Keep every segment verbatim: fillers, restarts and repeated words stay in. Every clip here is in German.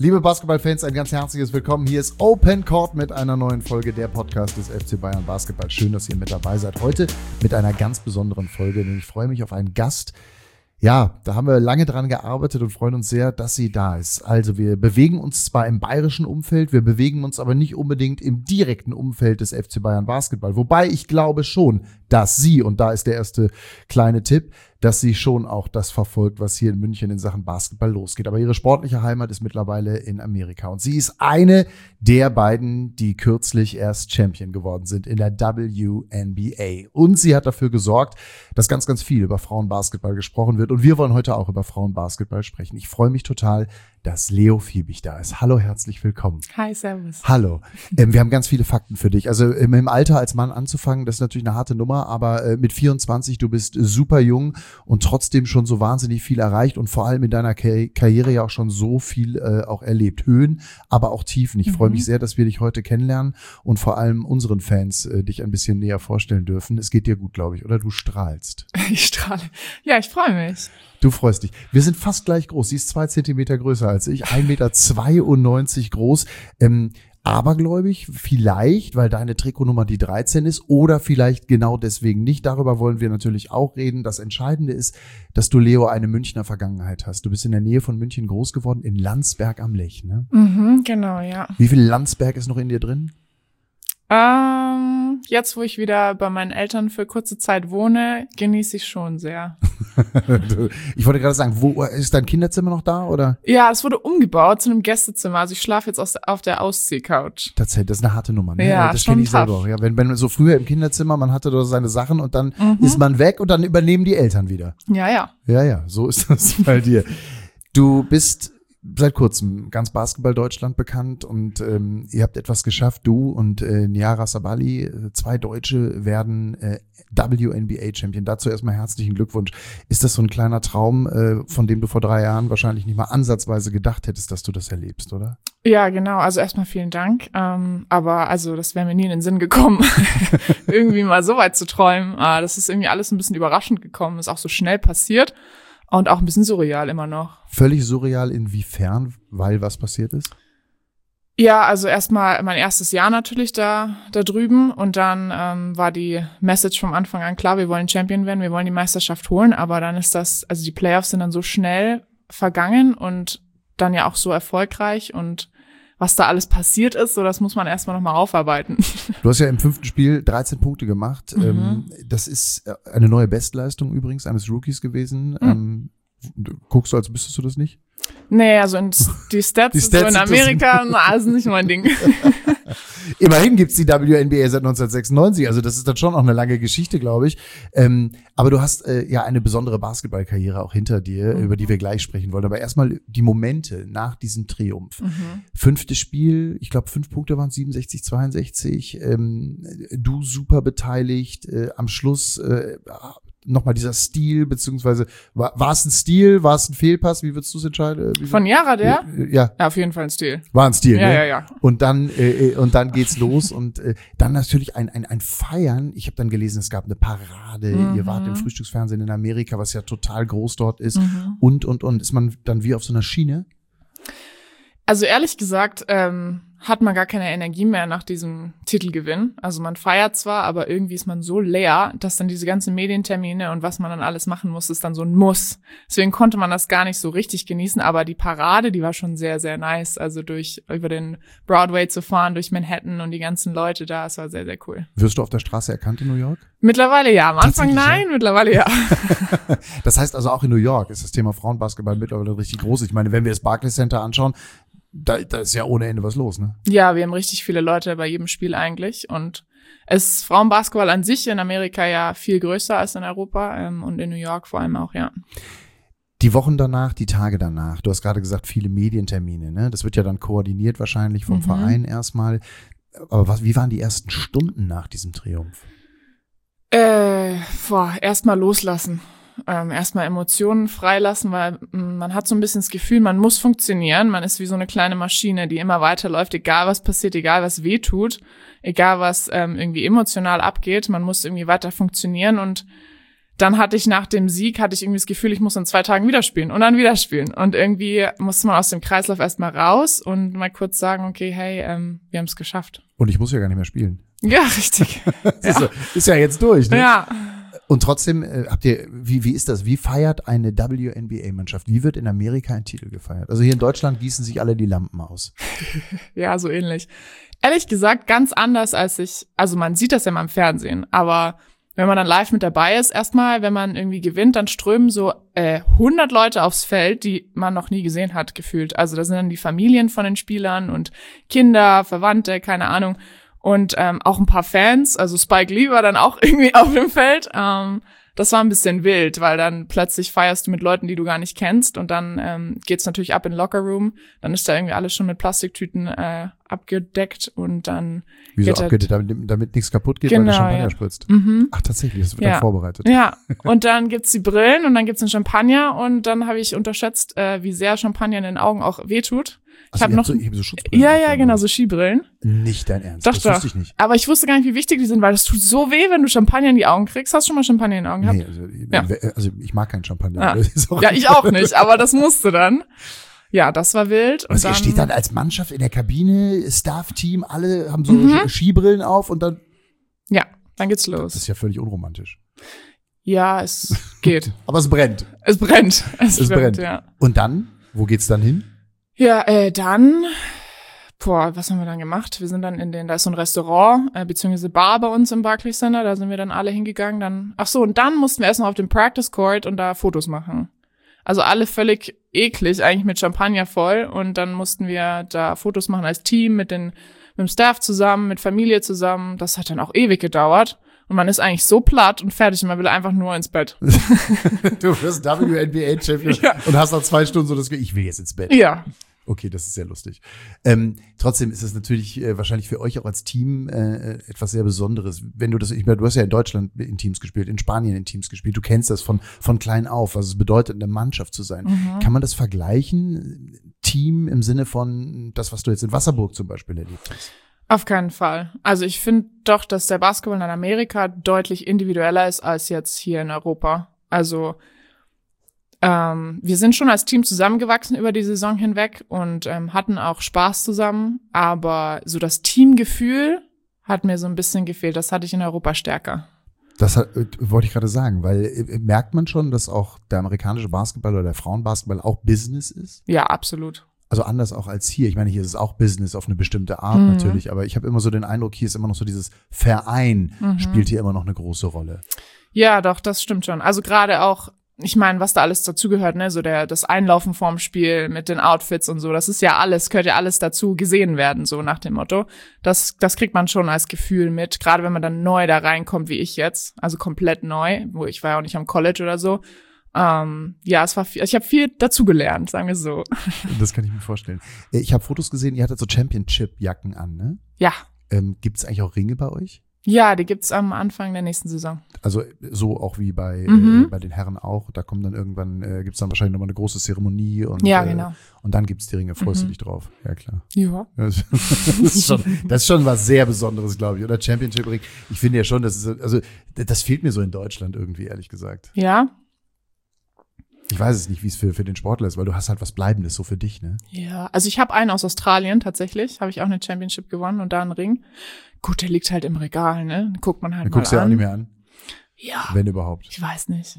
Liebe Basketballfans, ein ganz herzliches Willkommen. Hier ist Open Court mit einer neuen Folge der Podcast des F C Bayern Basketball. Schön, dass ihr mit dabei seid. Heute mit einer ganz besonderen Folge, denn ich freue mich auf einen Gast. Ja, da haben wir lange dran gearbeitet und freuen uns sehr, dass sie da ist. Also wir bewegen uns zwar im bayerischen Umfeld, wir bewegen uns aber nicht unbedingt im direkten Umfeld des F C Bayern Basketball. Wobei ich glaube schon, dass sie, und da ist der erste kleine Tipp, dass sie schon auch das verfolgt, was hier in München in Sachen Basketball losgeht. Aber ihre sportliche Heimat ist mittlerweile in Amerika. Und sie ist eine der beiden, die kürzlich erst Champion geworden sind in der W N B A. Und sie hat dafür gesorgt, dass ganz, ganz viel über Frauenbasketball gesprochen wird. Und wir wollen heute auch über Frauenbasketball sprechen. Ich freue mich total, dass Leo Fiebig da ist. Hallo, herzlich willkommen. Hi, servus. Hallo. Ähm, wir haben ganz viele Fakten für dich. Also ähm, im Alter als Mann anzufangen, das ist natürlich eine harte Nummer, aber äh, mit vierundzwanzig, du bist super jung und trotzdem schon so wahnsinnig viel erreicht und vor allem in deiner Kar- Karriere ja auch schon so viel äh, auch erlebt. Höhen, aber auch Tiefen. Ich mhm. freue mich sehr, dass wir dich heute kennenlernen und vor allem unseren Fans äh, dich ein bisschen näher vorstellen dürfen. Es geht dir gut, glaube ich, oder? Du strahlst. Ich strahle. Ja, ich freue mich. Du freust dich. Wir sind fast gleich groß. Sie ist zwei Zentimeter größer als ich, ein Meter zweiundneunzig groß. Ähm, abergläubig vielleicht, weil deine Trikotnummer die dreizehn ist oder vielleicht genau deswegen nicht. Darüber wollen wir natürlich auch reden. Das Entscheidende ist, dass du, Leo, eine Münchner Vergangenheit hast. Du bist in der Nähe von München groß geworden, in Landsberg am Lech, ne? Mhm, genau, ja. Wie viel Landsberg ist noch in dir drin? Ähm, jetzt, wo ich wieder bei meinen Eltern für kurze Zeit wohne, genieße ich schon sehr. Ich wollte gerade sagen, wo ist dein Kinderzimmer noch da, oder? Ja, es wurde umgebaut zu einem Gästezimmer. Also ich schlafe jetzt aus, auf der Ausziehcouch. Tatsächlich, das ist eine harte Nummer. Ne? Ja, das schon kenne ich tough. selber auch. Ja, wenn, wenn so früher im Kinderzimmer, man hatte da seine Sachen und dann Mhm. ist man weg und dann übernehmen die Eltern wieder. Ja, ja. Ja, ja, so ist das bei dir. Du bist seit kurzem ganz Basketball-Deutschland bekannt und ähm, ihr habt etwas geschafft, du und äh, Niara Sabali, zwei Deutsche werden äh, W N B A-Champion. Dazu erstmal herzlichen Glückwunsch. Ist das so ein kleiner Traum, äh, von dem du vor drei Jahren wahrscheinlich nicht mal ansatzweise gedacht hättest, dass du das erlebst, oder? Ja, genau. Also erstmal vielen Dank. Ähm, aber also das wäre mir nie in den Sinn gekommen, irgendwie mal so weit zu träumen. Ah, das ist irgendwie alles ein bisschen überraschend gekommen. Ist auch so schnell passiert. Und auch ein bisschen surreal immer noch. Völlig surreal inwiefern, weil was passiert ist? Ja, also erstmal mein erstes Jahr natürlich da da drüben und dann ähm, war die Message vom Anfang an klar, wir wollen Champion werden, wir wollen die Meisterschaft holen, aber dann ist das, also die Playoffs sind dann so schnell vergangen und dann ja auch so erfolgreich und was da alles passiert ist, so das muss man erstmal nochmal aufarbeiten. Du hast ja im fünften Spiel dreizehn Punkte gemacht. Mhm. Das ist eine neue Bestleistung übrigens eines Rookies gewesen. Mhm. Guckst du, als müsstest du das nicht? Nee, also in die Stats, Die Stats so in sind Amerika, na, ist nicht mein Ding. Immerhin gibt's die W N B A seit neunzehnhundertsechsundneunzig, also das ist dann schon auch eine lange Geschichte, glaube ich. Ähm, aber du hast äh, ja eine besondere Basketballkarriere auch hinter dir, Mhm. über die wir gleich sprechen wollen. Aber erstmal die Momente nach diesem Triumph. Mhm. Fünftes Spiel, ich glaube fünf Punkte waren siebenundsechzig, zweiundsechzig. Ähm, du super beteiligt, äh, am Schluss äh, nochmal dieser Stil, beziehungsweise war, war es ein Stil, war es ein Fehlpass, wie würdest du es entscheiden? Wie Von Yara, der? Ja, Ja, auf jeden Fall ein Stil. war ein Stil, Ja, ne? ja, ja. Und dann äh, und dann geht's los und äh, dann natürlich ein ein ein Feiern. Ich habe dann gelesen, es gab eine Parade. Mhm. Ihr wart im Frühstücksfernsehen in Amerika, was ja total groß dort ist. Mhm. Und und und ist man dann wie auf so einer Schiene? Also ehrlich gesagt, ähm, hat man gar keine Energie mehr nach diesem Titelgewinn. Also man feiert zwar, aber irgendwie ist man so leer, dass dann diese ganzen Medientermine und was man dann alles machen muss, ist dann so ein Muss. Deswegen konnte man das gar nicht so richtig genießen, aber die Parade, die war schon sehr, sehr nice. Also durch über den Broadway zu fahren, durch Manhattan und die ganzen Leute da, es war sehr, sehr cool. Wirst du auf der Straße erkannt in New York? Mittlerweile ja, am Anfang Tatsächlich, nein, ja? mittlerweile ja. Das heißt also auch in New York ist das Thema Frauenbasketball mittlerweile richtig groß. Ich meine, wenn wir das Barclays Center anschauen, Da, da ist ja ohne Ende was los, ne? Ja, wir haben richtig viele Leute bei jedem Spiel eigentlich und es ist Frauenbasketball an sich in Amerika ja viel größer als in Europa ähm, und in New York vor allem auch, ja. Die Wochen danach, die Tage danach, du hast gerade gesagt, viele Medientermine, ne? Das wird ja dann koordiniert wahrscheinlich vom Mhm. Verein erstmal. Aber was, wie waren die ersten Stunden nach diesem Triumph? Äh, boah, erstmal loslassen. Ähm, erstmal Emotionen freilassen, weil mh, man hat so ein bisschen das Gefühl, man muss funktionieren. Man ist wie so eine kleine Maschine, die immer weiterläuft, egal was passiert, egal was weh tut, egal was ähm, irgendwie emotional abgeht. Man muss irgendwie weiter funktionieren und dann hatte ich nach dem Sieg, hatte ich irgendwie das Gefühl, ich muss in zwei Tagen wieder spielen und dann wieder spielen. Und irgendwie musste man aus dem Kreislauf erstmal raus und mal kurz sagen, okay, hey, ähm, wir haben es geschafft. Und ich muss ja gar nicht mehr spielen. Ja, richtig. Das ja. Ist, so, ist ja jetzt durch, ne? Ja. Und trotzdem, äh, habt ihr, wie, wie ist das? Wie feiert eine W N B A-Mannschaft? Wie wird in Amerika ein Titel gefeiert? Also hier in Deutschland gießen sich alle die Lampen aus. Ja, so ähnlich. Ehrlich gesagt, ganz anders als ich, also man sieht das ja mal im Fernsehen, aber wenn man dann live mit dabei ist, erstmal, wenn man irgendwie gewinnt, dann strömen so äh, hundert Leute aufs Feld, die man noch nie gesehen hat, gefühlt. Also da sind dann die Familien von den Spielern und Kinder, Verwandte, keine Ahnung. Und ähm, auch ein paar Fans, also Spike Lee war dann auch irgendwie auf dem Feld. Ähm, das war ein bisschen wild, weil dann plötzlich feierst du mit Leuten, die du gar nicht kennst und dann ähm, geht's natürlich ab in den Lockerroom. Dann ist da irgendwie alles schon mit Plastiktüten äh, abgedeckt und dann Wieso geht abgedeckt, damit, damit nichts kaputt geht, genau, weil der Champagner ja. spritzt? Mhm. Ach, tatsächlich, das wird ja. dann vorbereitet. Ja, und dann gibt's die Brillen und dann gibt's den Champagner und dann habe ich unterschätzt, äh, wie sehr Champagner in den Augen auch wehtut. Ich Also, habe noch so, ich hab so Schutzbrillen. Ja, ja, genau, so Skibrillen. Nicht dein Ernst, Doch, das doch. wusste ich nicht. Aber ich wusste gar nicht, wie wichtig die sind, weil das tut so weh, wenn du Champagner in die Augen kriegst. Hast du schon mal Champagner in den Augen gehabt? Nee, also, Ja. also ich mag keinen Champagner. Ja, Das ist auch ja ich auch nicht, aber das musste dann. Ja, das war wild. Und also dann, ihr steht dann als Mannschaft in der Kabine, Staff-Team, alle haben so Mhm. Skibrillen auf und dann, Ja, dann geht's das los. ist ja völlig unromantisch. Ja, es geht. Aber es brennt. Es brennt. Es, Es brennt. ja. Und dann, wo geht's dann hin? Ja, äh, dann, boah, was haben wir dann gemacht? Wir sind dann in den, da ist so ein Restaurant, äh, beziehungsweise Bar bei uns im Barclays Center, da sind wir dann alle hingegangen, dann, ach so, und dann mussten wir erst noch auf den Practice Court und da Fotos machen. Also alle völlig eklig, eigentlich mit Champagner voll und dann mussten wir da Fotos machen als Team mit den, mit dem Staff zusammen, mit Familie zusammen. Das hat dann auch ewig gedauert. Und man ist eigentlich so platt und fertig und man will einfach nur ins Bett. Du wirst W N B A-Champion Ja. und hast nach zwei Stunden so das Gefühl, ich will jetzt ins Bett. Ja. Okay, das ist sehr lustig. Ähm, trotzdem ist es natürlich äh, wahrscheinlich für euch auch als Team äh, etwas sehr Besonderes. Wenn du das, ich meine, du hast ja in Deutschland in Teams gespielt, in Spanien in Teams gespielt, du kennst das von von klein auf, was es bedeutet, eine Mannschaft zu sein. Mhm. Kann man das vergleichen, Team im Sinne von das, was du jetzt in Wasserburg zum Beispiel erlebt hast? Auf keinen Fall. Also ich finde doch, dass der Basketball in Amerika deutlich individueller ist als jetzt hier in Europa. Also ähm, wir sind schon als Team zusammengewachsen über die Saison hinweg und ähm, hatten auch Spaß zusammen, aber so das Teamgefühl hat mir so ein bisschen gefehlt. Das hatte ich in Europa stärker. Das hat, äh, wollte ich gerade sagen, weil äh, merkt man schon, dass auch der amerikanische Basketball oder der Frauenbasketball auch Business ist? Ja, absolut. Also anders auch als hier. Ich meine, hier ist es auch Business auf eine bestimmte Art Mhm. natürlich, aber ich habe immer so den Eindruck, hier ist immer noch so dieses Verein Mhm. spielt hier immer noch eine große Rolle. Ja, doch, das stimmt schon. Also gerade auch, ich meine, was da alles dazugehört, ne, so der das Einlaufen vorm Spiel mit den Outfits und so, das ist ja alles, gehört ja alles dazu, gesehen werden, so nach dem Motto. Das das kriegt man schon als Gefühl mit, gerade wenn man dann neu da reinkommt, wie ich jetzt, also komplett neu, wo ich war ja auch nicht am College oder so. Ähm, ja, es war viel, ich habe viel dazugelernt, sagen wir so. Das kann ich mir vorstellen. Äh, Ich habe Fotos gesehen, ihr hattet so Championship-Jacken an, ne? Ja. Ähm, Gibt es eigentlich auch Ringe bei euch? Ja, die gibt's am Anfang der nächsten Saison. Also so auch wie bei, Mhm. äh, bei den Herren auch. Da kommt dann irgendwann, äh, gibt's dann wahrscheinlich nochmal eine große Zeremonie und, Ja, äh, genau. und dann gibt's die Ringe. Freust Mhm. du dich drauf? Ja, klar. Ja. Das ist schon, das ist schon was sehr Besonderes, glaube ich. Oder Championship Ring. Ich finde ja schon, das ist, also das fehlt mir so in Deutschland irgendwie, ehrlich gesagt. Ja. Ich weiß es nicht, wie es für, für den Sportler ist, weil du hast halt was Bleibendes so für dich, ne? Ja, also ich habe einen aus Australien tatsächlich, habe ich auch eine Championship gewonnen und da einen Ring. Gut, der liegt halt im Regal, ne? Den guckt man halt Dann mal guckst du ja auch an. nicht mehr an, Ja, wenn überhaupt. ich weiß nicht.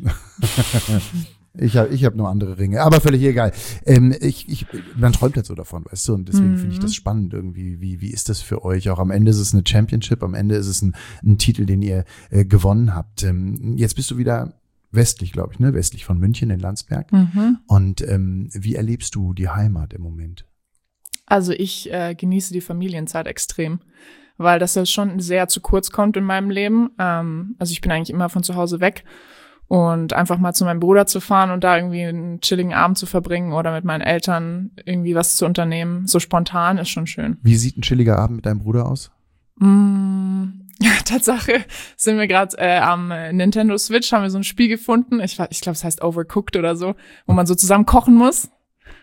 Ich habe ich hab nur andere Ringe, aber völlig egal. Ähm, ich, ich, man träumt halt so davon, weißt du, und deswegen Mhm. finde ich das spannend irgendwie. Wie, wie ist das für euch? Auch am Ende ist es eine Championship, am Ende ist es ein, ein Titel, den ihr äh, gewonnen habt. Ähm, jetzt bist du wieder westlich, glaube ich, ne? Westlich von München in Landsberg. Mhm. Und ähm, wie erlebst du die Heimat im Moment? Also ich äh, genieße die Familienzeit extrem, weil das ja schon sehr zu kurz kommt in meinem Leben. Ähm, also ich bin eigentlich immer von zu Hause weg und einfach mal zu meinem Bruder zu fahren und da irgendwie einen chilligen Abend zu verbringen oder mit meinen Eltern irgendwie was zu unternehmen, so spontan, ist schon schön. Wie sieht ein chilliger Abend mit deinem Bruder aus? Mm, Tatsache sind wir gerade äh, am äh, Nintendo Switch, haben wir so ein Spiel gefunden. Ich, ich glaube, es heißt Overcooked oder so, wo man so zusammen kochen muss.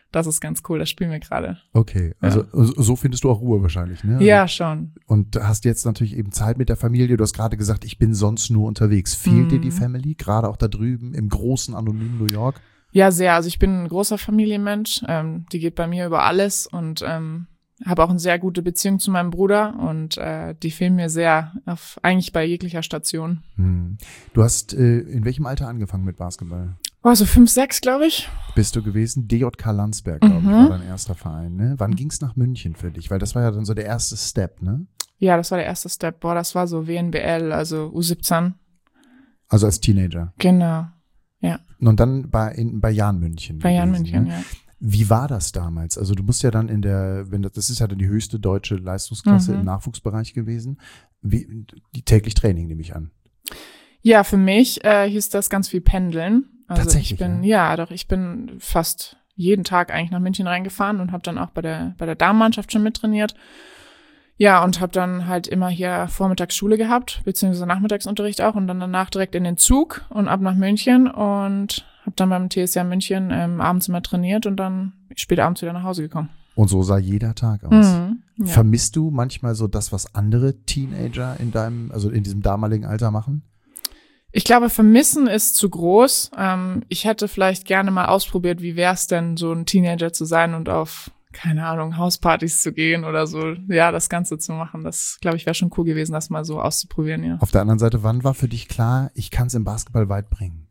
das ist ganz cool, das spielen wir gerade. Okay, also ja. so findest du auch Ruhe wahrscheinlich, ne? Ja, schon. Und hast jetzt natürlich eben Zeit mit der Familie. Du hast gerade gesagt, ich bin sonst nur unterwegs. Fehlt mhm. dir die Family, gerade auch da drüben im großen, anonymen New York? Ja, sehr. Also ich bin ein großer Familienmensch. Ähm, die geht bei mir über alles und ähm, habe auch eine sehr gute Beziehung zu meinem Bruder und äh, die fehlen mir sehr, auf, eigentlich bei jeglicher Station. Hm. Du hast äh, in welchem Alter angefangen mit Basketball? Oh, so fünf, sechs, glaube ich. Bist du gewesen? D J K Landsberg, glaube mhm. ich, war dein erster Verein. Ne? Wann ging's nach München für dich? Weil das war ja dann so der erste Step, ne? Ja, das war der erste Step. Boah, das war so W N B L, also U siebzehn. Also als Teenager? Genau, ja. Und dann bei, in, bei Jan München. Bei Jan gewesen, München, ne? ja. Wie war das damals? Also du musst ja dann in der, wenn das, das ist ja dann die höchste deutsche Leistungsklasse mhm. im Nachwuchsbereich gewesen. Wie, die täglich Training nehme ich an. Ja, für mich äh, hieß das ganz viel Pendeln. Also Tatsächlich, ich bin, ja? ja, doch, ich bin fast jeden Tag eigentlich nach München reingefahren und habe dann auch bei der bei der Damenmannschaft schon mittrainiert. Ja, und habe dann halt immer hier vormittags Schule gehabt, beziehungsweise Nachmittagsunterricht auch und dann danach direkt in den Zug und ab nach München und habe dann beim T S J München ähm, abends immer trainiert und dann später abends wieder nach Hause gekommen. Und so sah jeder Tag aus. Mhm, ja. Vermisst du manchmal so das, was andere Teenager in deinem, also in diesem damaligen Alter machen? Ich glaube, vermissen ist zu groß. Ähm, ich hätte vielleicht gerne mal ausprobiert, wie wäre es denn, so ein Teenager zu sein und auf, keine Ahnung, Hauspartys zu gehen oder so, ja, das Ganze zu machen. Das, glaube ich, wäre schon cool gewesen, das mal so auszuprobieren, ja. Auf der anderen Seite, wann war für dich klar, ich kann es im Basketball weit bringen?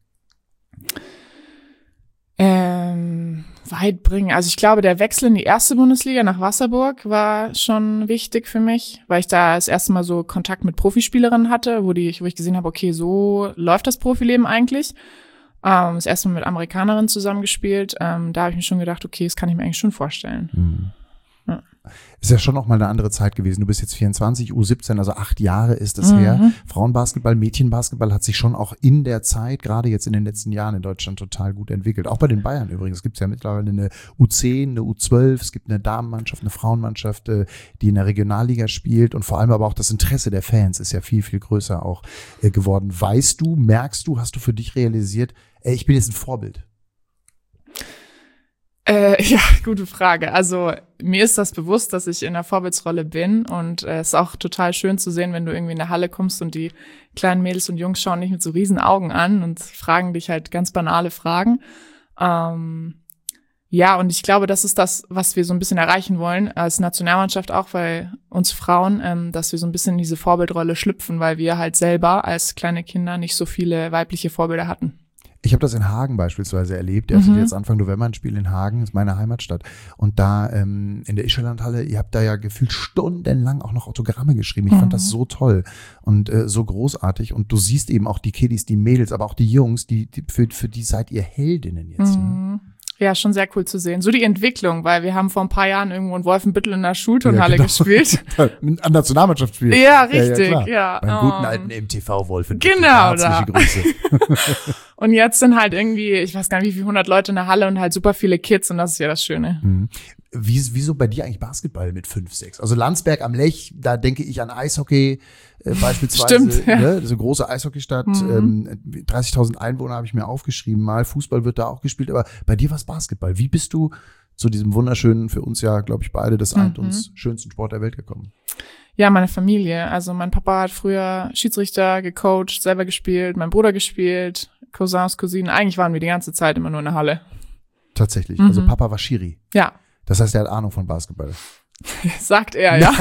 Ähm, weit bringen. Also ich glaube, der Wechsel in die erste Bundesliga nach Wasserburg war schon wichtig für mich, weil ich da das erste Mal so Kontakt mit Profispielerinnen hatte, wo die, wo ich gesehen habe, okay, so läuft das Profileben eigentlich. Ähm, das erste Mal mit Amerikanerinnen zusammengespielt. Ähm, da habe ich mir schon gedacht, okay, das kann ich mir eigentlich schon vorstellen. Mhm. Ja. Ist ja schon noch mal eine andere Zeit gewesen. Du bist jetzt vierundzwanzig, U siebzehn, also acht Jahre ist das mhm. her. Frauenbasketball, Mädchenbasketball hat sich schon auch in der Zeit, gerade jetzt in den letzten Jahren in Deutschland, total gut entwickelt. Auch bei den Bayern übrigens. Es gibt ja mittlerweile eine U zehn, eine U zwölf, es gibt eine Damenmannschaft, eine Frauenmannschaft, die in der Regionalliga spielt und vor allem aber auch das Interesse der Fans ist ja viel, viel größer auch geworden. Weißt du, merkst du, hast du für dich realisiert, ey, ich bin jetzt ein Vorbild? Äh, ja, gute Frage. Also mir ist das bewusst, dass ich in der Vorbildsrolle bin und äh, es ist auch total schön zu sehen, wenn du irgendwie in eine Halle kommst und die kleinen Mädels und Jungs schauen dich mit so riesen Augen an und fragen dich halt ganz banale Fragen. Ähm, ja, und ich glaube, das ist das, was wir so ein bisschen erreichen wollen als Nationalmannschaft auch, weil uns Frauen, ähm, dass wir so ein bisschen in diese Vorbildrolle schlüpfen, weil wir halt selber als kleine Kinder nicht so viele weibliche Vorbilder hatten. Ich habe das in Hagen beispielsweise erlebt. Ihr hattet Mhm. jetzt Anfang November ein Spiel in Hagen, das ist meine Heimatstadt. Und da ähm, in der Ischelandhalle, ihr habt da ja gefühlt stundenlang auch noch Autogramme geschrieben. Ich Mhm. fand das so toll und äh, so großartig. Und du siehst eben auch die Kiddies, die Mädels, aber auch die Jungs, die, die für, für die seid ihr Heldinnen jetzt. Ne? Mhm. Ja, schon sehr cool zu sehen. So die Entwicklung, weil wir haben vor ein paar Jahren irgendwo in Wolfenbüttel in der Schulturnhalle Ja, genau. gespielt. An Nationalmannschaft spielt. Ja, richtig, ja. ja, Beim ja. guten Um, alten M T V Wolfenbüttel. Genau, Herzliche da. Grüße. Und jetzt sind halt irgendwie, ich weiß gar nicht, wie viele hundert Leute in der Halle und halt super viele Kids und das ist ja das Schöne. Mhm. Wie, wieso bei dir eigentlich Basketball mit fünf, sechs? Also Landsberg am Lech, da denke ich an Eishockey äh, beispielsweise. Stimmt, ja. Ne? Das ist eine große Eishockeystadt. Mhm. Ähm, dreißigtausend Einwohner habe ich mir aufgeschrieben mal. Fußball wird da auch gespielt, aber bei dir war es Basketball. Wie bist du zu diesem wunderschönen, für uns ja, glaube ich, beide, das eint Mhm. uns, schönsten Sport der Welt gekommen? Ja, meine Familie. Also mein Papa hat früher Schiedsrichter gecoacht, selber gespielt, mein Bruder gespielt, Cousins, Cousinen. Eigentlich waren wir die ganze Zeit immer nur in der Halle. Tatsächlich. Mhm. Also Papa war Schiri. Ja, Das heißt, er hat Ahnung von Basketball. sagt er, ja.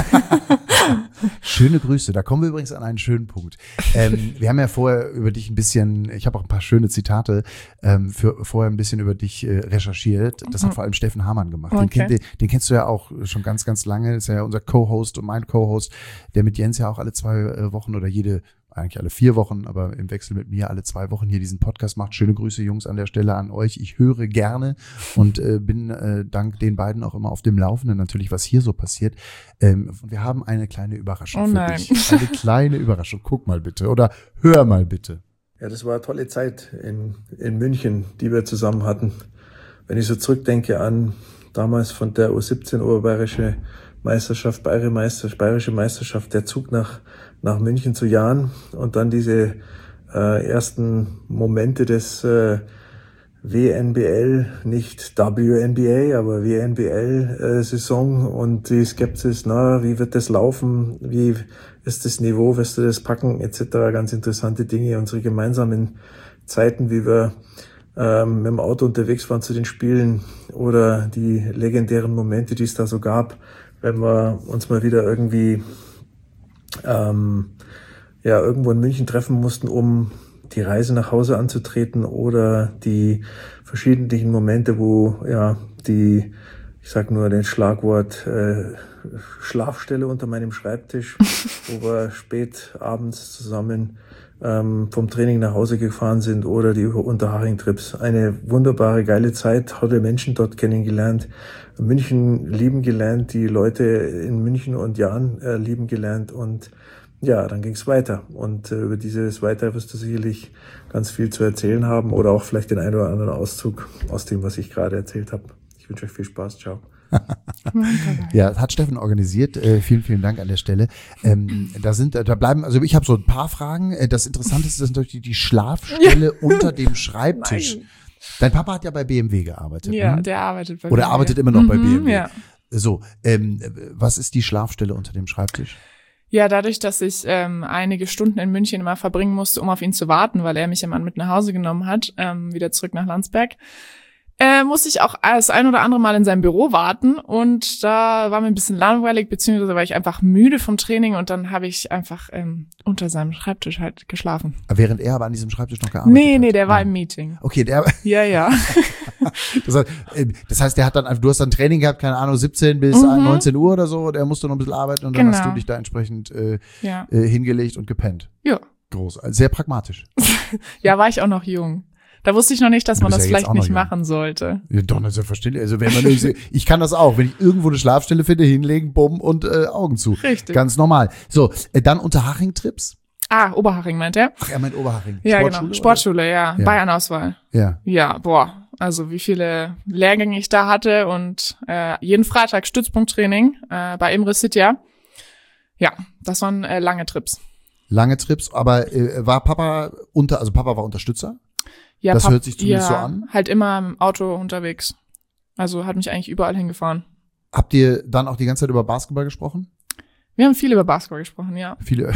Schöne Grüße. Da kommen wir übrigens an einen schönen Punkt. Ähm, wir haben ja vorher über dich ein bisschen, ich habe auch ein paar schöne Zitate ähm, für vorher ein bisschen über dich äh, recherchiert. Das hat vor allem Steffen Hamann gemacht. Den, Okay. kenn, den, den kennst du ja auch schon ganz, ganz lange. Das ist ja unser Co-Host und mein Co-Host, der mit Jens ja auch alle zwei äh, Wochen oder jede eigentlich alle vier Wochen, aber im Wechsel mit mir alle zwei Wochen hier diesen Podcast macht. Schöne Grüße, Jungs, an der Stelle an euch. Ich höre gerne und äh, bin äh, dank den beiden auch immer auf dem Laufenden natürlich, was hier so passiert. Ähm, und wir haben eine kleine Überraschung Oh für nein. dich. Eine kleine Überraschung. Guck mal bitte oder hör mal bitte. Ja, das war eine tolle Zeit in, in München, die wir zusammen hatten. Wenn ich so zurückdenke an damals von der U siebzehn Oberbayerische Meisterschaft, Bayerische Meisterschaft, Bayerische Meisterschaft, der Zug nach nach München zu Jan und dann diese äh, ersten Momente des äh, W N B L, nicht W N B A, aber W N B L-Saison und die Skepsis, na, wie wird das laufen, wie ist das Niveau, wirst du das packen, et cetera. Ganz interessante Dinge, unsere gemeinsamen Zeiten, wie wir ähm, mit dem Auto unterwegs waren zu den Spielen oder die legendären Momente, die es da so gab, wenn wir uns mal wieder irgendwie ähm, ja irgendwo in München treffen mussten, um die Reise nach Hause anzutreten oder die verschiedenen Momente, wo ja die, ich sag nur den Schlagwort äh, Schlafstelle unter meinem Schreibtisch, wo wir spät abends zusammen ähm, vom Training nach Hause gefahren sind oder die Unterhaching-Trips. Eine wunderbare, geile Zeit, tolle Menschen dort kennengelernt, München lieben gelernt, die Leute in München und Jahren äh, lieben gelernt und ja, dann ging es weiter und äh, über dieses Weiter wirst du sicherlich ganz viel zu erzählen haben oder auch vielleicht den einen oder anderen Auszug aus dem, was ich gerade erzählt habe. Ich wünsche euch viel Spaß. Ciao. Ja, das hat Steffen organisiert. Äh, vielen, vielen Dank an der Stelle. Ähm, da sind, da bleiben, also ich habe so ein paar Fragen. Das Interessanteste ist natürlich die, die Schlafstelle ja. unter dem Schreibtisch. Nein. Dein Papa hat ja bei B M W gearbeitet. Ja, ne? der arbeitet bei Oder B M W. arbeitet immer noch mhm, bei B M W. Ja. So, ähm, was ist die Schlafstelle unter dem Schreibtisch? Ja, dadurch, dass ich ähm, einige Stunden in München immer verbringen musste, um auf ihn zu warten, weil er mich immer mit nach Hause genommen hat, ähm, wieder zurück nach Landsberg, äh, musste ich auch das ein oder andere Mal in seinem Büro warten und da war mir ein bisschen langweilig, beziehungsweise war ich einfach müde vom Training und dann habe ich einfach ähm, unter seinem Schreibtisch halt geschlafen. Während er aber an diesem Schreibtisch noch gearbeitet nee, hat? Nee, nee, der war ah. im Meeting. Okay, der... Ja, ja. das, heißt, das heißt, der hat dann, du hast dann Training gehabt, keine Ahnung, siebzehn bis mhm. neunzehn Uhr oder so, und er musste noch ein bisschen arbeiten und dann genau. hast du dich da entsprechend äh, ja. äh, hingelegt und gepennt. Ja. Groß, also sehr pragmatisch. Ja, war ich auch noch jung. Da wusste ich noch nicht, dass man das ja vielleicht nicht machen sollte. Ja, doch, das ist ja verständlich. Also wenn man ich kann das auch, wenn ich irgendwo eine Schlafstelle finde, hinlegen, bumm und äh, Augen zu. Richtig. Ganz normal. So, äh, dann Unterhaching-Trips. Ah, Oberhaching meint er? Ach, er meint Oberhaching. Ja, Sportschule, genau. Sportschule, ja. ja. Bayern-Auswahl. Ja. Ja, boah. Also wie viele Lehrgänge ich da hatte und äh, jeden Freitag Stützpunkttraining äh, bei Imre Sitja. Ja, das waren äh, lange Trips. Lange Trips, aber äh, war Papa unter, also Papa war Unterstützer? Ja, das Pap- hört sich zumindest ja, so an. Halt immer im Auto unterwegs. Also hat mich eigentlich überall hingefahren. Habt ihr dann auch die ganze Zeit über Basketball gesprochen? Wir haben viel über Basketball gesprochen, ja. Viele.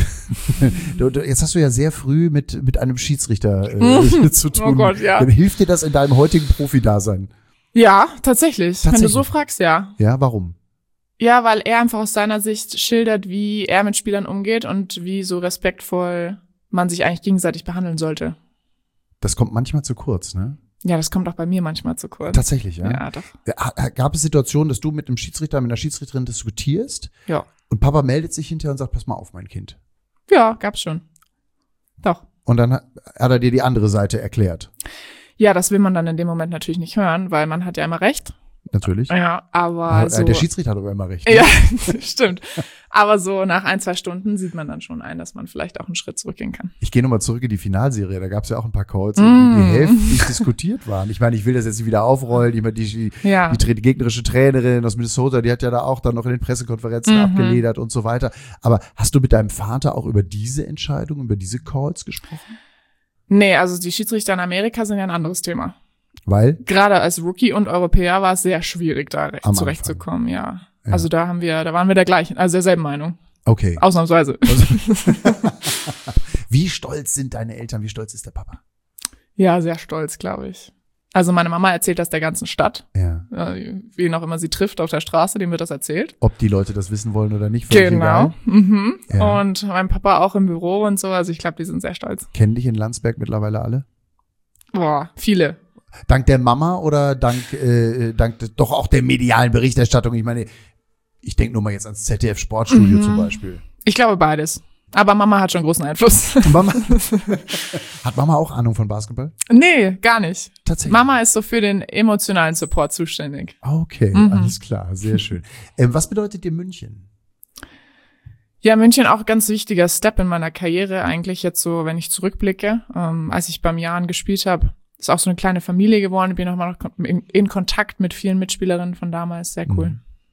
Jetzt hast du ja sehr früh mit mit einem Schiedsrichter äh, zu tun. Oh Gott, ja. Hilft dir das in deinem heutigen Profi-Dasein? Ja, tatsächlich. tatsächlich. Wenn du so fragst, ja. Ja, warum? Ja, weil er einfach aus seiner Sicht schildert, wie er mit Spielern umgeht und wie so respektvoll man sich eigentlich gegenseitig behandeln sollte. Das kommt manchmal zu kurz, ne? Ja, das kommt auch bei mir manchmal zu kurz. Tatsächlich, ja? Ja, doch. Gab es Situationen, dass du mit einem Schiedsrichter, mit einer Schiedsrichterin diskutierst? Ja. Und Papa meldet sich hinterher und sagt, pass mal auf, mein Kind. Ja, gab's schon. Doch. Und dann hat er dir die andere Seite erklärt. Ja, das will man dann in dem Moment natürlich nicht hören, weil man hat ja immer recht. Natürlich. Ja, aber ja, so. Der Schiedsrichter hat aber immer recht. Ne? Ja, stimmt. Aber so nach ein, zwei Stunden sieht man dann schon ein, dass man vielleicht auch einen Schritt zurückgehen kann. Ich gehe nochmal zurück in die Finalserie. Da gab es ja auch ein paar Calls, mm. die heftig diskutiert waren. Ich meine, ich will das jetzt nicht wieder aufrollen. Ich meine, die, die, ja. die gegnerische Trainerin aus Minnesota, die hat ja da auch dann noch in den Pressekonferenzen mhm. abgeledert und so weiter. Aber hast du mit deinem Vater auch über diese Entscheidung, über diese Calls gesprochen? Nee, also die Schiedsrichter in Amerika sind ja ein anderes Thema. Weil? Gerade als Rookie und Europäer war es sehr schwierig, da recht zurechtzukommen, ja. ja. Also da haben wir, da waren wir der gleichen, also derselben Meinung. Okay. Ausnahmsweise. Also, wie stolz sind deine Eltern? Wie stolz ist der Papa? Ja, sehr stolz, glaube ich. Also meine Mama erzählt das der ganzen Stadt. Ja. Wen auch immer sie trifft auf der Straße, dem wird das erzählt. Ob die Leute das wissen wollen oder nicht. Genau. Mhm. Ja. Und mein Papa auch im Büro und so. Also ich glaube, die sind sehr stolz. Kennen dich in Landsberg mittlerweile alle? Boah, viele. Dank der Mama oder dank, äh, dank des, doch auch der medialen Berichterstattung? Ich meine, ich denke nur mal jetzt ans Z D F Sportstudio mhm. zum Beispiel. Ich glaube beides. Aber Mama hat schon großen Einfluss. Mama? Hat Mama auch Ahnung von Basketball? Nee, gar nicht. Tatsächlich. Mama ist so für den emotionalen Support zuständig. Okay, mhm. alles klar, sehr schön. Ähm, was bedeutet dir München? Ja, München auch ein ganz wichtiger Step in meiner Karriere eigentlich jetzt so, wenn ich zurückblicke. Ähm, als ich beim Jahren gespielt habe, ist auch so eine kleine Familie geworden. Ich bin nochmal noch in, in Kontakt mit vielen Mitspielerinnen von damals. Sehr cool. Mhm.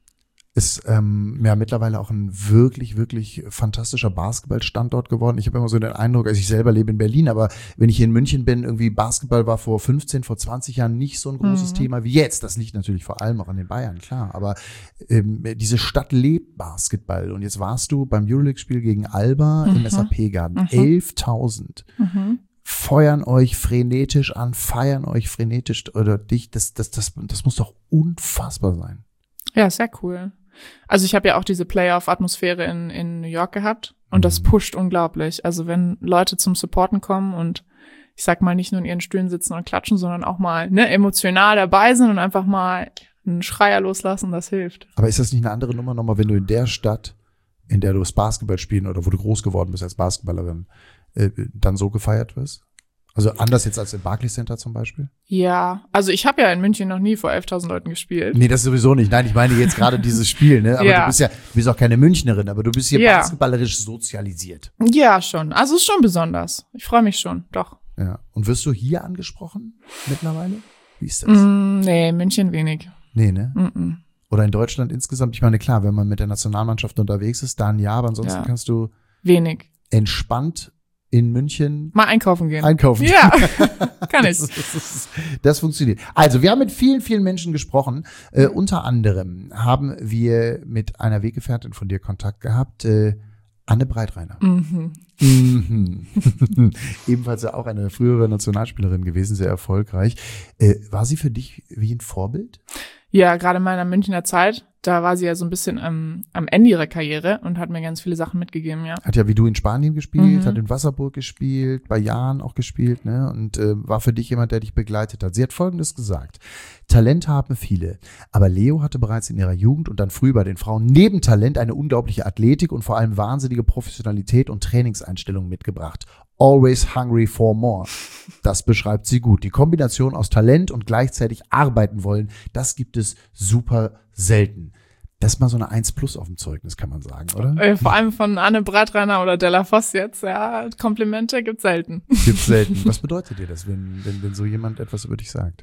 Ist ähm, ja mittlerweile auch ein wirklich, wirklich fantastischer Basketballstandort geworden. Ich habe immer so den Eindruck, also ich selber lebe in Berlin, aber wenn ich hier in München bin, irgendwie Basketball war vor fünfzehn, vor zwanzig Jahren nicht so ein großes mhm. Thema wie jetzt. Das liegt natürlich vor allem auch an den Bayern, klar. Aber ähm, diese Stadt lebt Basketball. Und jetzt warst du beim Euroleague-Spiel gegen Alba mhm. im S A P-Garten. Mhm. elftausend Mhm. feuern euch frenetisch an, feiern euch frenetisch oder dich. Das, das, das, das muss doch unfassbar sein. Ja, sehr cool. Also ich habe ja auch diese Playoff-Atmosphäre in, in New York gehabt und das pusht unglaublich. Also wenn Leute zum Supporten kommen und ich sag mal nicht nur in ihren Stühlen sitzen und klatschen, sondern auch mal ne, emotional dabei sind und einfach mal einen Schreier loslassen, das hilft. Aber ist das nicht eine andere Nummer nochmal, wenn du in der Stadt, in der du das Basketball spielen oder wo du groß geworden bist als Basketballerin, äh, dann so gefeiert wirst? Also anders jetzt als im Barclays Center zum Beispiel? Ja, also ich habe ja in München noch nie vor elftausend Leuten gespielt. Nee, das sowieso nicht. Nein, ich meine jetzt gerade dieses Spiel, ne? Aber ja. du bist ja, du bist auch keine Münchnerin, aber du bist hier ja. basketballerisch sozialisiert. Ja, schon. Also es ist schon besonders. Ich freue mich schon, doch. Ja. Und wirst du hier angesprochen mittlerweile? Wie ist das? Mm, nee, München wenig. Nee, ne? Mm-mm. Oder in Deutschland insgesamt? Ich meine, klar, wenn man mit der Nationalmannschaft unterwegs ist, dann ja, aber ansonsten ja. kannst du wenig entspannt in München mal einkaufen gehen. Einkaufen. Ja, kann ich. Das, das, das funktioniert. Also, wir haben mit vielen, vielen Menschen gesprochen. Äh, unter anderem haben wir mit einer Weggefährtin von dir Kontakt gehabt, äh, Anne Breitreiner. Mhm. Mhm. Ebenfalls ja auch eine frühere Nationalspielerin gewesen, sehr erfolgreich. Äh, war sie für dich wie ein Vorbild? Ja, gerade in meiner Münchner Zeit, da war sie ja so ein bisschen am, am Ende ihrer Karriere und hat mir ganz viele Sachen mitgegeben, ja. Hat ja wie du in Spanien gespielt, Mhm. hat in Wasserburg gespielt, bei Jahn auch gespielt, ne? Und äh, war für dich jemand, der dich begleitet hat. Sie hat Folgendes gesagt: Talent haben viele, aber Leo hatte bereits in ihrer Jugend und dann früh bei den Frauen neben Talent eine unglaubliche Athletik und vor allem wahnsinnige Professionalität und Trainingseinstellung mitgebracht. Always hungry for more. Das beschreibt sie gut. Die Kombination aus Talent und gleichzeitig arbeiten wollen, das gibt es super selten. Das ist mal so eine eins plus auf dem Zeugnis, kann man sagen, oder? Vor allem von Anne Breitreiner oder Della Voss jetzt, ja, Komplimente gibt's selten. Gibt's selten. Was bedeutet dir das, wenn, wenn, wenn so jemand etwas über dich sagt?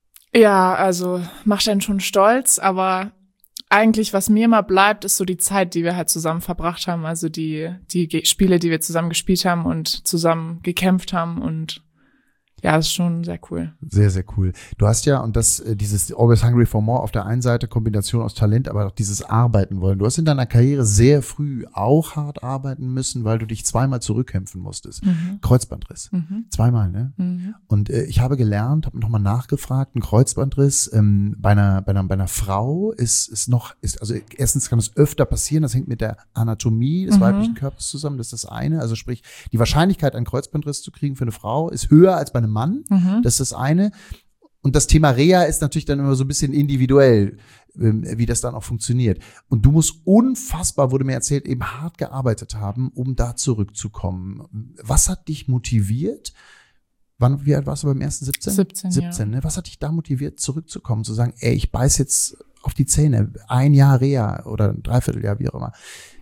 Ja, also macht einen schon stolz, aber eigentlich, was mir immer bleibt, ist so die Zeit, die wir halt zusammen verbracht haben, also die die Ge- Spiele, die wir zusammen gespielt haben und zusammen gekämpft haben und ja, das ist schon sehr cool. Sehr, sehr cool. Du hast ja, und das, dieses Always Hungry for More auf der einen Seite, Kombination aus Talent, aber auch dieses Arbeiten wollen. Du hast in deiner Karriere sehr früh auch hart arbeiten müssen, weil du dich zweimal zurückkämpfen musstest. Mhm. Kreuzbandriss. Mhm. Zweimal, ne? Mhm. Und äh, ich habe gelernt, habe nochmal nachgefragt, ein Kreuzbandriss ähm, bei einer, bei einer, bei einer Frau ist, ist noch, ist, also erstens kann es öfter passieren, das hängt mit der Anatomie des Mhm. weiblichen Körpers zusammen, das ist das eine. Also sprich, die Wahrscheinlichkeit, einen Kreuzbandriss zu kriegen für eine Frau ist höher als bei einem Mann. Mhm. Das ist das eine. Und das Thema Reha ist natürlich dann immer so ein bisschen individuell, wie das dann auch funktioniert. Und du musst unfassbar, wurde mir erzählt, eben hart gearbeitet haben, um da zurückzukommen. Was hat dich motiviert? Wann, wie alt warst du beim ersten? siebzehn? siebzehn, siebzehn, ne? Was hat dich da motiviert, zurückzukommen, zu sagen, ey, ich beiß jetzt auf die Zähne, ein Jahr Reha oder ein Dreivierteljahr, wie auch immer.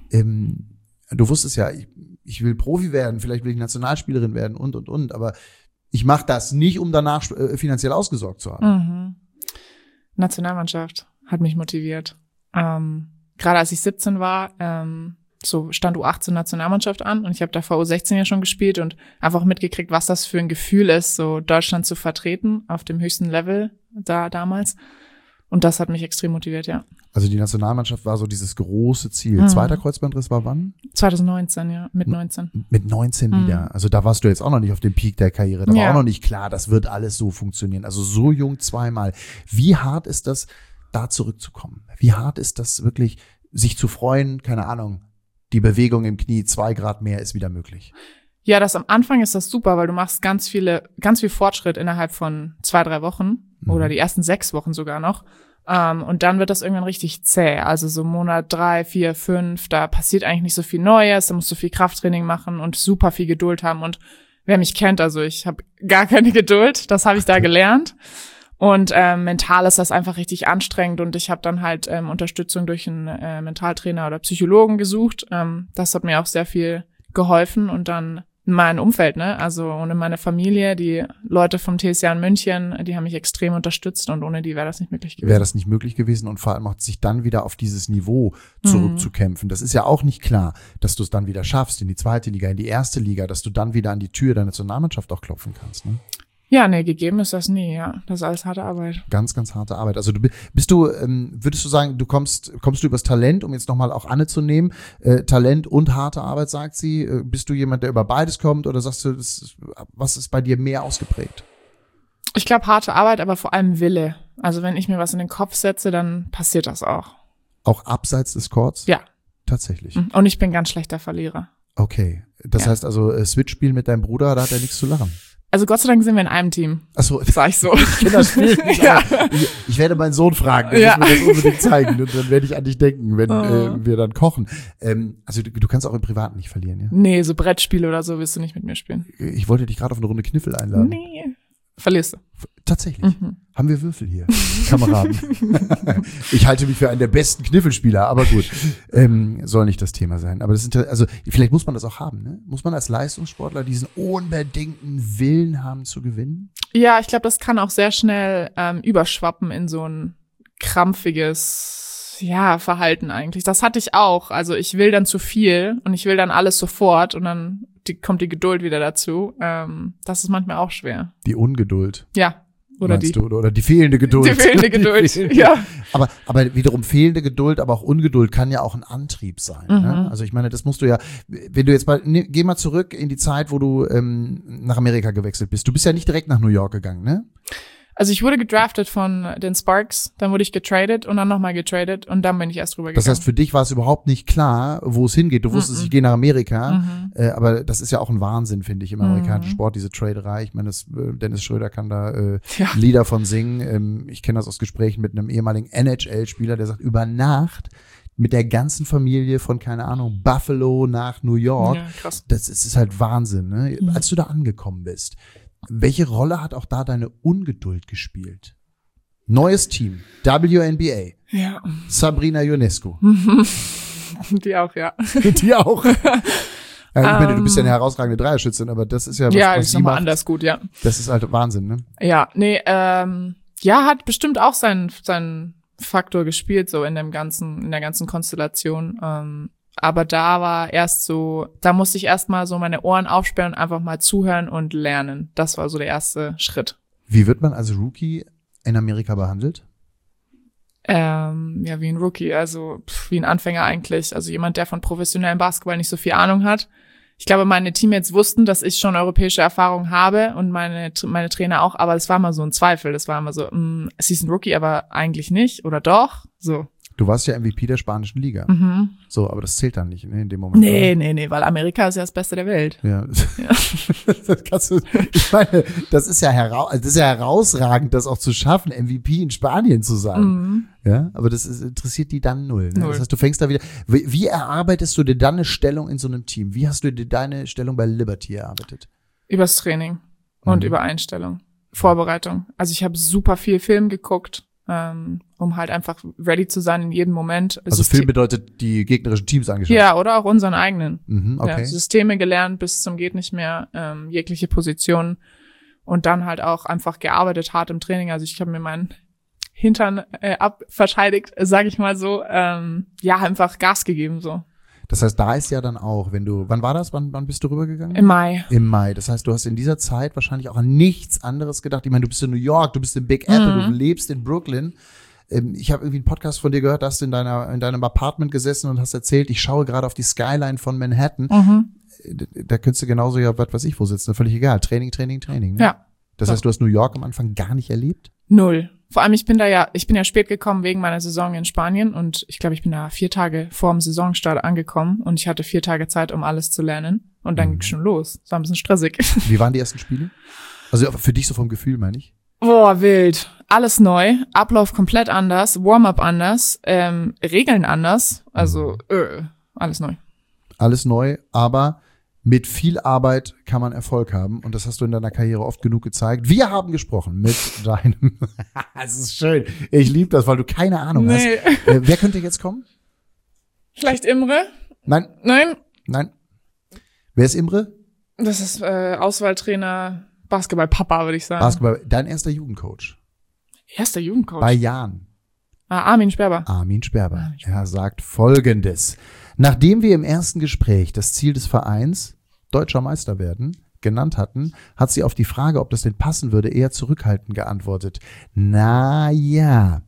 Ähm, du wusstest ja, ich, ich will Profi werden, vielleicht will ich Nationalspielerin werden und, und, und, aber ich mache das nicht, um danach äh, finanziell ausgesorgt zu haben. Mhm. Nationalmannschaft hat mich motiviert. Ähm, gerade als ich siebzehn war, ähm, so stand U achtzehn Nationalmannschaft an und ich habe davor U sechzehn ja schon gespielt und einfach mitgekriegt, was das für ein Gefühl ist, so Deutschland zu vertreten auf dem höchsten Level da damals. Und das hat mich extrem motiviert, ja. Also die Nationalmannschaft war so dieses große Ziel. Mhm. Zweiter Kreuzbandriss war wann? zwanzig neunzehn, ja, mit neunzehn. Mit neunzehn Mhm. wieder. Also da warst du jetzt auch noch nicht auf dem Peak der Karriere. Da war Ja. auch noch nicht klar, das wird alles so funktionieren. Also so jung zweimal. Wie hart ist das, da zurückzukommen? Wie hart ist das wirklich, sich zu freuen? Keine Ahnung, die Bewegung im Knie, zwei Grad mehr ist wieder möglich. Ja, das am Anfang ist das super, weil du machst ganz viele, ganz viel Fortschritt innerhalb von zwei, drei Wochen Mhm. oder die ersten sechs Wochen sogar noch. Um, und dann wird das irgendwann richtig zäh. Also so Monat drei, vier, fünf, da passiert eigentlich nicht so viel Neues, da musst du viel Krafttraining machen und super viel Geduld haben. Und wer mich kennt, also ich habe gar keine Geduld, das habe ich da gelernt. Und ähm, mental ist das einfach richtig anstrengend und ich habe dann halt ähm, Unterstützung durch einen äh, Mentaltrainer oder Psychologen gesucht. Ähm, das hat mir auch sehr viel geholfen und dann mein Umfeld, ne? Also und in meiner Familie, die Leute vom T S J in München, die haben mich extrem unterstützt und ohne die wäre das nicht möglich gewesen. Wäre das nicht möglich gewesen und vor allem auch sich dann wieder auf dieses Niveau zurückzukämpfen. Mhm. Das ist ja auch nicht klar, dass du es dann wieder schaffst in die zweite Liga, in die erste Liga, dass du dann wieder an die Tür deiner Nationalmannschaft auch klopfen kannst, ne? Ja, nee, gegeben ist das nie, ja. Das ist alles harte Arbeit. Ganz, ganz harte Arbeit. Also du bist du, ähm, würdest du sagen, du kommst, kommst du übers Talent, um jetzt nochmal auch Anne zu nehmen, äh, Talent und harte Arbeit, sagt sie. Äh, bist du jemand, der über beides kommt oder sagst du, das ist, was ist bei dir mehr ausgeprägt? Ich glaube, harte Arbeit, aber vor allem Wille. Also wenn ich mir was in den Kopf setze, dann passiert das auch. Auch abseits des Courts? Ja. Tatsächlich. Und ich bin ganz schlechter Verlierer. Okay. Das ja. heißt also, äh, Switch-Spiel mit deinem Bruder, da hat er nichts zu lachen. Also Gott sei Dank sind wir in einem Team. Ach so, sag ich so. Ich kenne das Spiel nicht, ja. ich, ich werde meinen Sohn fragen, der ja. muss mir das unbedingt zeigen und dann werde ich an dich denken, wenn oh. äh, wir dann kochen. Ähm, also du, du kannst auch im Privaten nicht verlieren, ja? Nee, so Brettspiele oder so wirst du nicht mit mir spielen. Ich wollte dich gerade auf eine Runde Kniffel einladen. Nee. Verlierst du. Tatsächlich. Mhm. Haben wir Würfel hier, Kameraden. Ich halte mich für einen der besten Kniffelspieler, aber gut, ähm, soll nicht das Thema sein. Aber das sind, also vielleicht muss man das auch haben, ne? Muss man als Leistungssportler diesen unbedingten Willen haben zu gewinnen? Ja, ich glaube, das kann auch sehr schnell ähm, überschwappen in so ein krampfiges, ja, Verhalten eigentlich. Das hatte ich auch. Also ich will dann zu viel und ich will dann alles sofort und dann die, kommt die Geduld wieder dazu. Ähm, das ist manchmal auch schwer. Die Ungeduld. Ja. Oder die, du, oder die fehlende Geduld. Die fehlende Geduld, die fehlende. Ja. Aber, aber wiederum fehlende Geduld, aber auch Ungeduld kann ja auch ein Antrieb sein. Mhm. Ne? Also ich meine, das musst du ja, wenn du jetzt mal, ne, geh mal zurück in die Zeit, wo du ähm, nach Amerika gewechselt bist. Du bist ja nicht direkt nach New York gegangen, ne? Also ich wurde gedraftet von den Sparks, dann wurde ich getradet und dann nochmal getradet und dann bin ich erst rübergegangen. Das heißt, für dich war es überhaupt nicht klar, wo es hingeht. Du wusstest, mm-mm. ich gehe nach Amerika, mhm. äh, aber das ist ja auch ein Wahnsinn, finde ich, im amerikanischen mhm. Sport, diese Traderei. Ich meine, das, äh, Dennis Schröder kann da äh, ja. Lieder von singen. Ähm, ich kenne das aus Gesprächen mit einem ehemaligen N H L-Spieler, der sagt, über Nacht mit der ganzen Familie von, keine Ahnung, Buffalo nach New York. Ja, krass. Das, das ist halt Wahnsinn, ne? Mhm. Als du da angekommen bist. Welche Rolle hat auch da deine Ungeduld gespielt? Neues Team, W N B A. Ja. Sabrina Ionescu. Die auch, ja. Die auch. Ja, ich um, meine, du bist ja eine herausragende Dreierschützin, aber das ist ja was, ja, was ist nochmal anders gut, ja. Das ist halt Wahnsinn, ne? Ja, nee, ähm, ja, hat bestimmt auch seinen, seinen Faktor gespielt, so in dem ganzen, in der ganzen Konstellation. Ähm, Aber da war erst so, da musste ich erst mal so meine Ohren aufsperren und einfach mal zuhören und lernen. Das war so der erste Schritt. Wie wird man als Rookie in Amerika behandelt? Ähm, ja, wie ein Rookie, also pff, wie ein Anfänger eigentlich. Also jemand, der von professionellem Basketball nicht so viel Ahnung hat. Ich glaube, meine Teammates wussten, dass ich schon europäische Erfahrung habe und meine meine Trainer auch, aber es war immer so ein Zweifel. Das war immer so, mh, sie ist ein Rookie, aber eigentlich nicht oder doch? So. Du warst ja M V P der spanischen Liga. Mhm. So, aber das zählt dann nicht, ne, in dem Moment. Nee, oder? nee, nee, weil Amerika ist ja das Beste der Welt. Ja. ja. Das kannst du, ich meine, das ist ja heraus, das ist ja herausragend, das auch zu schaffen, M V P in Spanien zu sein. Mhm. Ja, aber das ist, interessiert die dann null, ne? null. Das heißt, du fängst da wieder, wie, wie erarbeitest du dir dann eine Stellung in so einem Team? Wie hast du dir deine Stellung bei Liberty erarbeitet? Übers Training und mhm. über Einstellung, Vorbereitung. Also ich habe super viel Film geguckt. Ähm, um halt einfach ready zu sein in jedem Moment. Also System- Film bedeutet die gegnerischen Teams angeschaut? Ja, oder auch unseren eigenen. Mhm, okay. Ja, Systeme gelernt bis zum geht nicht mehr, ähm, jegliche Positionen und dann halt auch einfach gearbeitet, hart im Training. Also ich habe mir meinen Hintern äh, abverteidigt, sage ich mal so. Ähm, ja, einfach Gas gegeben so. Das heißt, da ist ja dann auch, wenn du, wann war das? Wann, wann bist du rübergegangen? Im Mai. Im Mai. Das heißt, du hast in dieser Zeit wahrscheinlich auch an nichts anderes gedacht. Ich meine, du bist in New York, du bist in Big Apple, mhm. du lebst in Brooklyn. Ich habe irgendwie einen Podcast von dir gehört, da hast du in deiner, in deinem Apartment gesessen und hast erzählt, ich schaue gerade auf die Skyline von Manhattan. Mhm. Da, da könntest du genauso ja, was weiß ich, wo sitzen. Völlig egal. Training, Training, Training. Ne? Ja. Das heißt, du hast New York am Anfang gar nicht erlebt? Null. Vor allem, ich bin da ja, ich bin ja spät gekommen wegen meiner Saison in Spanien und ich glaube, ich bin da vier Tage vor dem Saisonstart angekommen und ich hatte vier Tage Zeit, um alles zu lernen und dann mhm. ging schon los. Es war ein bisschen stressig. Wie waren die ersten Spiele? Also für dich so vom Gefühl, meine ich? Boah, wild. Alles neu, Ablauf komplett anders, Warm-up anders, ähm, Regeln anders, also äh, alles neu. Alles neu, aber mit viel Arbeit kann man Erfolg haben und das hast du in deiner Karriere oft genug gezeigt. Wir haben gesprochen mit deinem, es ist schön, ich liebe das, weil du keine Ahnung nee. hast. Äh, wer könnte jetzt kommen? Vielleicht Imre? Nein. Nein? Nein. Wer ist Imre? Das ist äh, Auswahltrainer, Basketball-Papa, würde ich sagen. Basketball, dein erster Jugendcoach. Erster Jugendcoach? Bei Jan. Ah, Armin Sperber. Armin Sperber. Er sagt Folgendes. Nachdem wir im ersten Gespräch das Ziel des Vereins, deutscher Meister werden, genannt hatten, hat sie auf die Frage, ob das denn passen würde, eher zurückhaltend geantwortet. Na ja.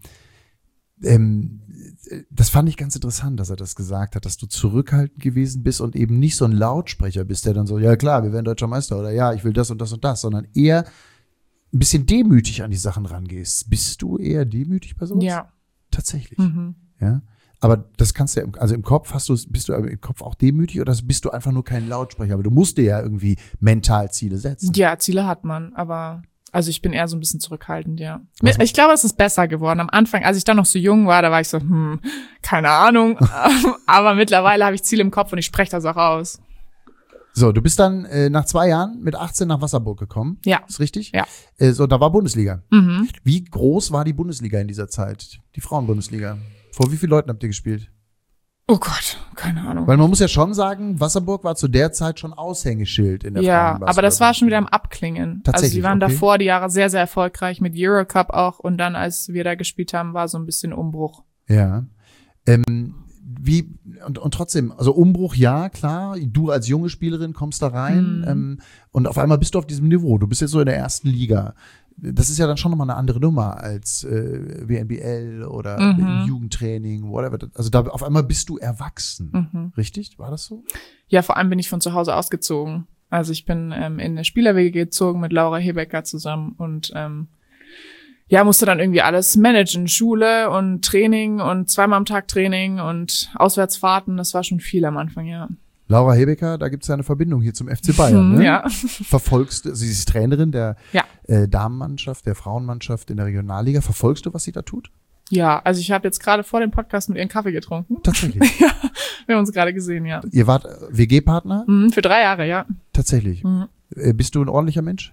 Ähm, das fand ich ganz interessant, dass er das gesagt hat, dass du zurückhaltend gewesen bist und eben nicht so ein Lautsprecher bist, der dann so, ja klar, wir werden deutscher Meister oder ja, ich will das und das und das, sondern eher ein bisschen demütig an die Sachen rangehst. Bist du eher demütig bei sowas? Ja. Tatsächlich. Mhm. Ja. Aber das kannst du ja, also im Kopf hast du, bist du im Kopf auch demütig oder bist du einfach nur kein Lautsprecher? Aber du musst dir ja irgendwie mental Ziele setzen. Ja, Ziele hat man, aber also ich bin eher so ein bisschen zurückhaltend, ja. Was? Ich glaube, es ist besser geworden. Am Anfang, als ich dann noch so jung war, da war ich so, hm, keine Ahnung. Aber mittlerweile habe ich Ziele im Kopf und ich spreche das auch aus. So, du bist dann äh, nach zwei Jahren mit achtzehn nach Wasserburg gekommen. Ja. Ist richtig? Ja. Äh, so, da war Bundesliga. Mhm. Wie groß war die Bundesliga in dieser Zeit? Die Frauenbundesliga. Vor wie vielen Leuten habt ihr gespielt? Oh Gott, keine Ahnung. Weil man muss ja schon sagen, Wasserburg war zu der Zeit schon Aushängeschild in der Ja, aber das war schon wieder am Abklingen. Tatsächlich, also die waren okay. davor die Jahre sehr, sehr erfolgreich mit Eurocup auch und dann, als wir da gespielt haben, war so ein bisschen Umbruch. Ja. Ähm, wie, und, und trotzdem, also Umbruch, ja, klar, du als junge Spielerin kommst da rein Mhm. ähm, und auf einmal bist du auf diesem Niveau. Du bist jetzt so in der ersten Liga. Das ist ja dann schon nochmal eine andere Nummer als äh, W N B L oder Mhm. Jugendtraining, whatever. Also da auf einmal bist du erwachsen. Mhm. Richtig? War das so? Ja, vor allem bin ich von zu Hause ausgezogen. Also ich bin ähm, in eine Spielerwege gezogen mit Laura Hebecker zusammen und ähm, ja, musste dann irgendwie alles managen. Schule und Training und zweimal am Tag Training und Auswärtsfahrten. Das war schon viel am Anfang, ja. Laura Hebecker, da gibt es ja eine Verbindung hier zum F C Bayern. Mhm, Ne? ja. Verfolgst du, sie ist Trainerin der Ja. äh, Damenmannschaft, der Frauenmannschaft in der Regionalliga. Verfolgst du, was sie da tut? Ja, also ich habe jetzt gerade vor dem Podcast mit ihr einen Kaffee getrunken. Tatsächlich. Ja, wir haben uns gerade gesehen, ja. Ihr wart W G-Partner? Mhm, für drei Jahre, ja. Tatsächlich. Mhm. Äh, bist du ein ordentlicher Mensch?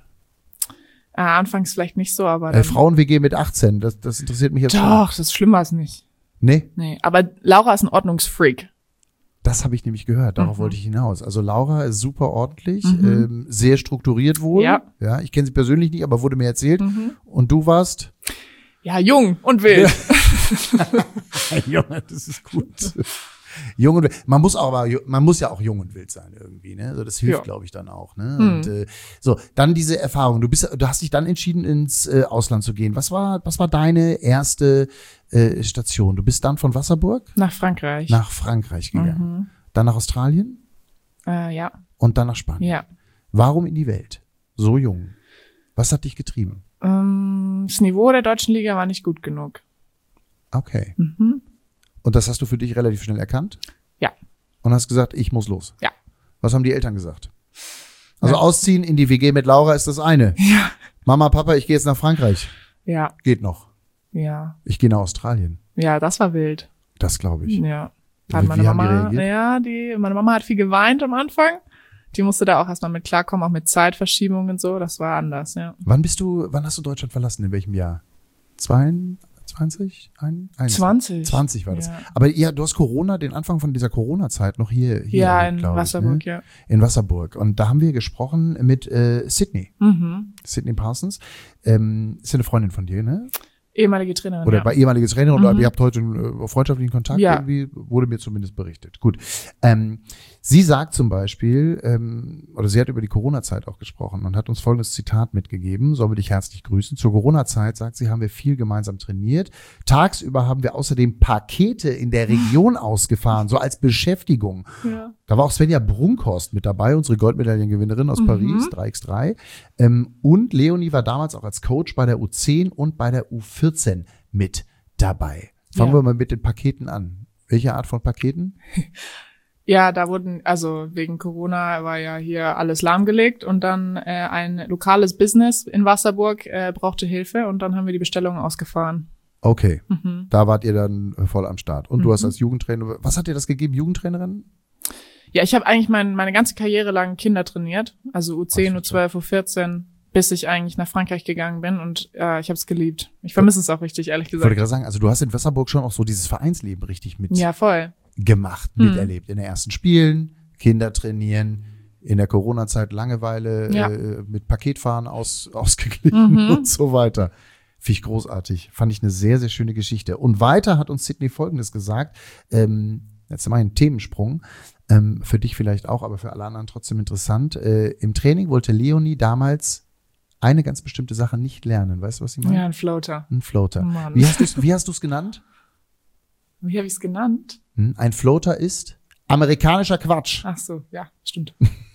Äh, anfangs vielleicht nicht so, aber Äh, dann, Frauen-W G mit achtzehn, das, das interessiert mich jetzt schon. doch, das ist schlimmer als nicht. Nee, Nee, aber Laura ist ein Ordnungsfreak. das habe ich nämlich gehört, darauf Mhm. wollte ich hinaus. Also Laura ist super ordentlich, Mhm. ähm, sehr strukturiert wohl. Ja. Ja, ich kenne sie persönlich nicht, aber wurde mir erzählt. Mhm. Und du warst? Ja, jung und wild. Junge, das ist gut. Jung und wild. Man muss aber, man muss ja auch jung und wild sein irgendwie, ne? Also das hilft, Ja. glaube ich, dann auch, ne? Hm. Und äh, so, dann diese Erfahrung. Du bist, du hast dich dann entschieden, ins äh, Ausland zu gehen. Was war, was war deine erste äh, Station? Du bist dann von Wasserburg Nach Frankreich. nach Frankreich gegangen, Mhm. dann nach Australien Äh, ja, und dann nach Spanien. ja. Warum in die Welt? So jung. Was hat dich getrieben? Ähm, das Niveau der deutschen Liga war nicht gut genug. Okay. Mhm. Und das hast du für dich relativ schnell erkannt? Ja. Und hast gesagt, ich muss los. Ja. Was haben die Eltern gesagt? Also Ja. ausziehen in die W G mit Laura ist das eine. Ja. Mama, Papa, ich gehe jetzt nach Frankreich. Ja, Geht noch. ja. Ich gehe nach Australien. Ja, das war wild. Das glaube ich. Ja. Wie- Hat meine wie haben die Mama, reagiert? ja, die, meine Mama hat viel geweint am Anfang. Die musste da auch erstmal mit klarkommen, auch mit Zeitverschiebungen und so. Das war anders, ja. Wann bist du, wann hast du Deutschland verlassen? In welchem Jahr? zweiundzwanzig? Ein, eins- zwanzig. zwanzig war das. Ja, Aber ja, du hast Corona, den Anfang von dieser Corona-Zeit noch hier, hier ja erlebt, in glaub ich, Wasserburg, ne? ja. In Wasserburg. Und da haben wir gesprochen mit äh, Sydney. Mhm. Sydney Parsons. Ähm, ist ja eine Freundin von dir, ne? Ehemalige Trainerin, Oder ja. war ehemalige Trainerin oder Mhm. ihr habt heute einen äh, freundschaftlichen Kontakt Ja. irgendwie, wurde mir zumindest berichtet. Gut. Ähm, sie sagt zum Beispiel, ähm, oder sie hat über die Corona-Zeit auch gesprochen und hat uns folgendes Zitat mitgegeben, sollen wir dich herzlich grüßen. Zur Corona-Zeit, sagt sie, haben wir viel gemeinsam trainiert. Tagsüber haben wir außerdem Pakete in der Region ausgefahren, so als Beschäftigung. ja. Da war auch Svenja Brunkhorst mit dabei, unsere Goldmedaillengewinnerin aus Mhm. Paris, drei mal drei. Ähm, und Leonie war damals auch als Coach bei der U zehn und bei der U vierzehn mit dabei. Fangen Ja. wir mal mit den Paketen an. Welche Art von Paketen? Ja, da wurden, also wegen Corona war ja hier alles lahmgelegt und dann äh, ein lokales Business in Wasserburg äh, brauchte Hilfe und dann haben wir die Bestellungen ausgefahren. Okay, Mhm. da wart ihr dann äh, voll am Start. Und du Mhm. hast als Jugendtrainer, was hat dir das gegeben, Jugendtrainerin? Ja, ich habe eigentlich mein, meine ganze Karriere lang Kinder trainiert, also U zehn, Ach, U zwölf, U vierzehn, bis ich eigentlich nach Frankreich gegangen bin und äh, ich habe es geliebt. Ich vermisse es auch richtig, ehrlich Ich wollte gesagt. gerade sagen, also du hast in Wasserburg schon auch so dieses Vereinsleben richtig mit Ja, voll. gemacht, Hm. miterlebt. In den ersten Spielen, Kinder trainieren, in der Corona-Zeit Langeweile Ja. äh, mit Paketfahren aus, ausgeglichen Mhm. und so weiter. Finde ich großartig. Fand ich eine sehr, sehr schöne Geschichte. Und weiter hat uns Sydney Folgendes gesagt. Ähm, jetzt mal einen Themensprung. Ähm, für dich vielleicht auch, aber für alle anderen trotzdem interessant. Äh, Im Training wollte Leonie damals eine ganz bestimmte Sache nicht lernen. Weißt du, was sie meint? Ja, ein Floater. Ein Floater. Mann. Wie hast du es wie hast du's genannt? Wie habe ich es genannt? Hm? Ein Floater ist amerikanischer Quatsch. Ach so, ja, stimmt.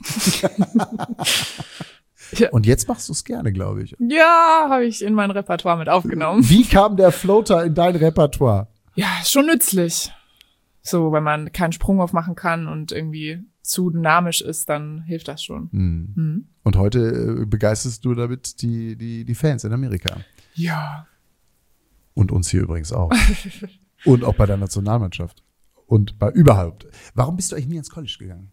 Und jetzt machst du es gerne, glaube ich. Ja, habe ich in mein Repertoire mit aufgenommen. Wie kam der Floater in dein Repertoire? Ja, ist schon nützlich. So, wenn man keinen Sprung aufmachen kann und irgendwie zu dynamisch ist, dann hilft das schon. Hm. Mhm. Und heute äh, begeisterst du damit die, die, die Fans in Amerika. Ja. Und uns hier übrigens auch. Und auch bei der Nationalmannschaft. Und bei überhaupt. Warum bist du eigentlich nie ins College gegangen?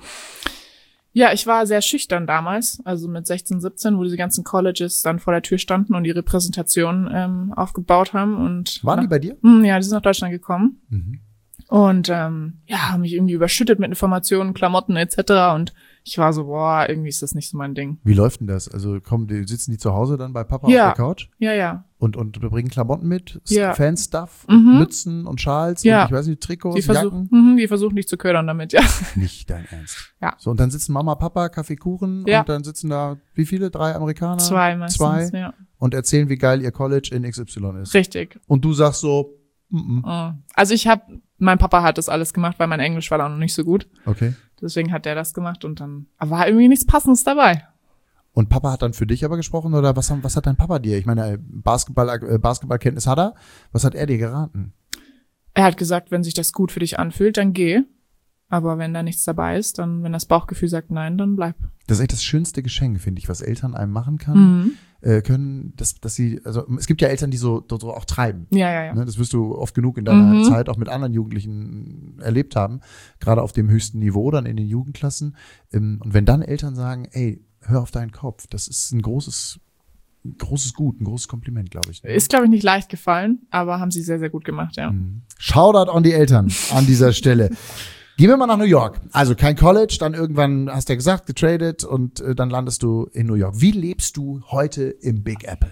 Ja, ich war sehr schüchtern damals, also mit sechzehn, siebzehn, wo diese ganzen Colleges dann vor der Tür standen und ihre Präsentation ähm, aufgebaut haben. Und Waren die nach, bei dir? Mh, ja, die sind nach Deutschland gekommen. Mhm. Und ähm, ja, haben mich irgendwie überschüttet mit Informationen, Klamotten et cetera. Und ich war so, boah, irgendwie ist das nicht so mein Ding. Wie läuft denn das? Also kommen die, sitzen die zu Hause dann bei Papa Ja. auf der Couch Ja, ja. und, und bringen Klamotten mit? Ja. Fanstuff, Mhm. Mützen und Schals Ja. und ich weiß nicht, Trikots, Die, versuch, Jacken? mhm, die versuchen dich zu ködern damit, ja. Nicht dein Ernst. Ja. So, und dann sitzen Mama, Papa, Kaffee, Kuchen Ja. und dann sitzen da, wie viele? Drei Amerikaner? Zwei meistens, Zwei. ja. Und erzählen, wie geil ihr College in X Y ist. Richtig. Und du sagst so, mm -mm. Mhm. Also ich habe, mein Papa hat das alles gemacht, weil mein Englisch war da noch nicht so gut. Okay. Deswegen hat der das gemacht und dann aber war irgendwie nichts Passendes dabei. Und Papa hat dann für dich aber gesprochen oder was, haben- was hat dein Papa dir? Ich meine, Basketball, äh, Basketballkenntnis hat er. Was hat er dir geraten? Er hat gesagt, wenn sich das gut für dich anfühlt, dann geh. Aber wenn da nichts dabei ist, dann, wenn das Bauchgefühl sagt nein, dann bleib. Das ist echt das schönste Geschenk, finde ich, was Eltern einem machen kann, Mhm. äh, können, dass, dass sie, also es gibt ja Eltern, die so, so auch treiben. Ja, ja, ja. Ne, das wirst du oft genug in deiner Mhm. Zeit auch mit anderen Jugendlichen erlebt haben, gerade auf dem höchsten Niveau, dann in den Jugendklassen. Ähm, Und wenn dann Eltern sagen, ey, hör auf deinen Kopf, das ist ein großes, ein großes Gut, ein großes Kompliment, glaube ich. Ist, glaube ich, nicht leicht gefallen, aber haben sie sehr, sehr gut gemacht, ja. Mhm. Shoutout an die Eltern an dieser Stelle. Gehen wir mal nach New York. Also kein College, dann irgendwann, hast du ja gesagt, getradet und äh, dann landest du in New York. Wie lebst du heute im Big Apple?